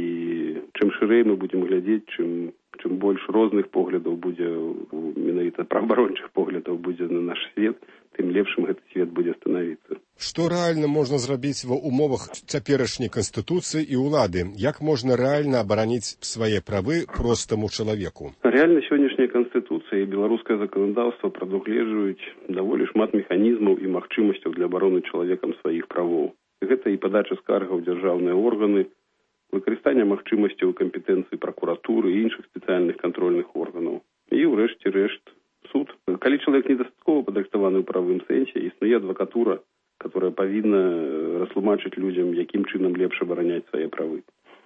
І чым шырэй мы будзем глядзець, чым больш розных поглядаў будзе, менавіта праваабарончых поглядаў будзе на наш свет, тым лепшым гэты свет будзе станавіцца. Што рэальна можна зрабіць ва ўмовах цяперашняй канстытуцыі і ўлады? Як можна рэальна абараніць свае правы простаму чалавеку? Рэальна сённяшняя канстытуцыя і беларускае заканадаўства прадугледжваюць даволі шмат механізмаў і магчымасцяў для абароны чалавекам сваіх правоў. Гэта і падача скаргаў ў дзяржаўныя органы, выкарыстанне магчымасцяў і кампетэнцыі пракуратуры і іншых спецыяльных кантрольных органаў. І ўрэшце рэшт суд. Калі чалавек недастаткова падрыхтаваны ў правым сэнсе, існуе адвакатура, которая павінна растлумачыць людзям, якім чынам лепш абараняць свае правы.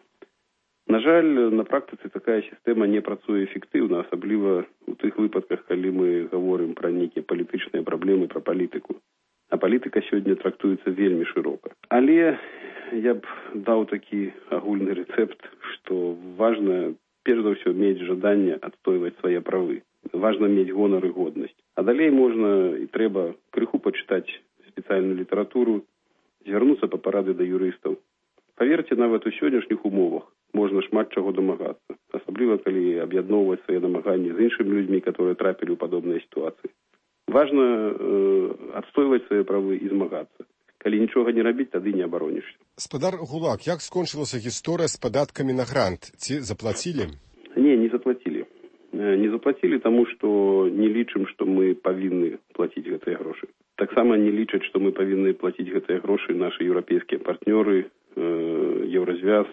На жаль, на практыцы такая сістэма не працуе эфектыўна, асабліва ў тых выпадках, калі мы гаворым пра нейкія палітычныя праблемы, пра палітыку. А палітыка сёння трактуецца вельмі шырока. Але я б даў такі агульны рэцэпт, што важна, перш за ўсё, мець жаданне адстойваць свае правы. Важна мець гонар і годнасць. А далей можна і трэба крыху пачытаць спецыяльную літаратуру, звярнуцца па парады да юрыстаў. Паверце, нават у сённяшніх умовах можна шмат чаго дамагацца, асабліва калі аб'ядноўваць свае намаганні з іншымі людзьмі, которые трапілі ў падобныя сітуацыі. Важна адстойваць свае правы і змагацца. Калі нічога не рабіць, тады не абаронішся. Спадар Гулак, як скончылася гісторыя з падаткамі на грант? Ці заплацілі? Не заплацілі. Не заплацілі, таму што не лічым, што мы павінны плаціць гэтыя грошы. Таксама не лічаць, што мы павінны плаціць гэтыя грошы нашы еўрапейскія партнёры, Еўразвяз,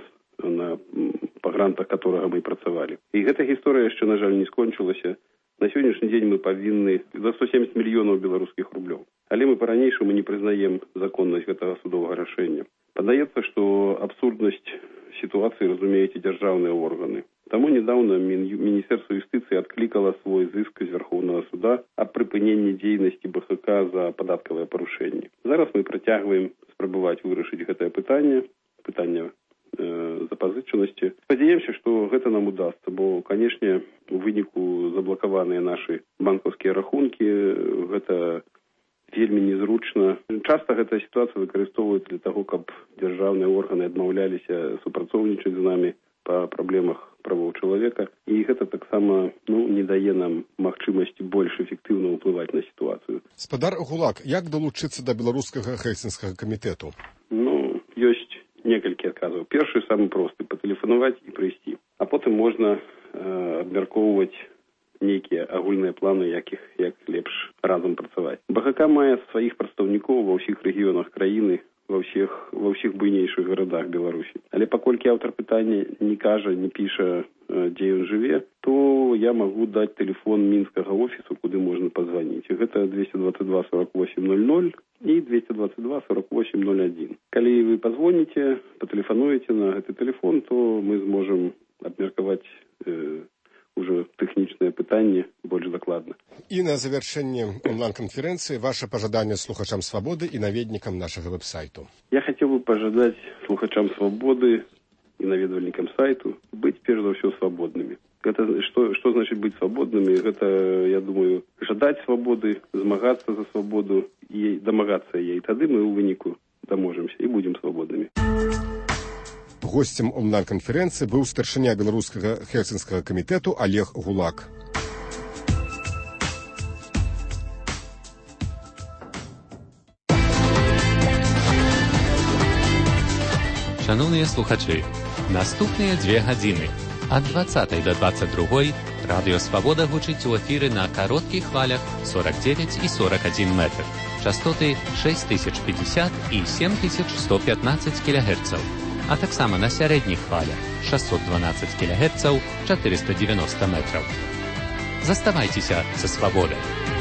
па грантах которага мы працавалі. І гэта гісторыя яшчэ, на жаль, не скончылася. На сённяшні дзень мы павінны за 170 мільёнаў беларускіх рублёў. Але мы па-ранейшаму не прызнаем законнасць гэтага судовага рашэння. Падаецца, што абсурднасць сітуацыі разумееце дзяржаўныя органы. Таму недавно Міністэрства юстыцыі адклікала свой зыск з Вярхоўнага суда аб прыпыненні дзейнасці БХК за падаткавыя парушэнні. Зараз мы працягваем спрабаваць вырашыць гэтае пытанне запазычанасці. Спадзяемся, што гэта нам удасца, бо, канешне, у выніку заблакаваныя нашы банкаўскія рахункі, гэта вельмі незручна. Часта гэтая сітуацыя выкарыстоўваецца для таго, каб дзяржаўныя органы адмаўляліся супрацоўнічаць з намі па праблемах правоў чалавека. І гэта таксама не дае нам магчымасці больш эфектыўна ўплываць на сітуацыю. Спадар Гулак, як далучыцца да беларускага Хельсінскага камітэту? Ёсць некалькі адказаў. Першы, самы просты, патэлефанаваць і прыйсці. А потым можна абмяркоўваць нейкія агульныя планы, як лепш разам працаваць. БГК мае сваіх прадстаўнікоў ва ўсіх рэгіёнах краіны, ва ўсіх буйнейшых гарадах Беларусі. Але паколькі аўтар пытання не кажа, не піша, дзе ён жыве, то я магу даць тэлефон мінскага офісу, куды можна пазваніць. Гэта 222 48 00 і 222 48 01. Калі вы пазвоніце, патэлефануеце на гэты тэлефон, то мы зможам абмеркаваць уже тэхнічнае пытанне больш дакладна. І на завяршэнне онлайн-канферэнцыі ваше пажаданне слухачам свабоды і наведнікам нашага вэб-сайту. Я хацеў бы пажадаць слухачам свабоды і наведвальнікам сайту быць перш за ўсё свабоднымі. Гэта што значыць быць свабоднымі? Гэта, я думаю, жадаць свабоды, змагацца за свабоду і дамагацца яе. Тады мы ў выніку даможамся і будзем свабоднымі. Госцем онлайн-канферэнцыі быў старшыня беларускага Хельсінскага камітэту Олег Гулак. Шановныя слухачы, наступныя 2 гадзіны ад 20 до 22 радыё Свабода гучыць у эфіры на кароткіх хвалях 49 і 41 метр. Частоты 6050 і 7115 кГц. А таксама на сярэдніх хвалях 612 кГц 490 метраў. Заставайцеся са свабодай.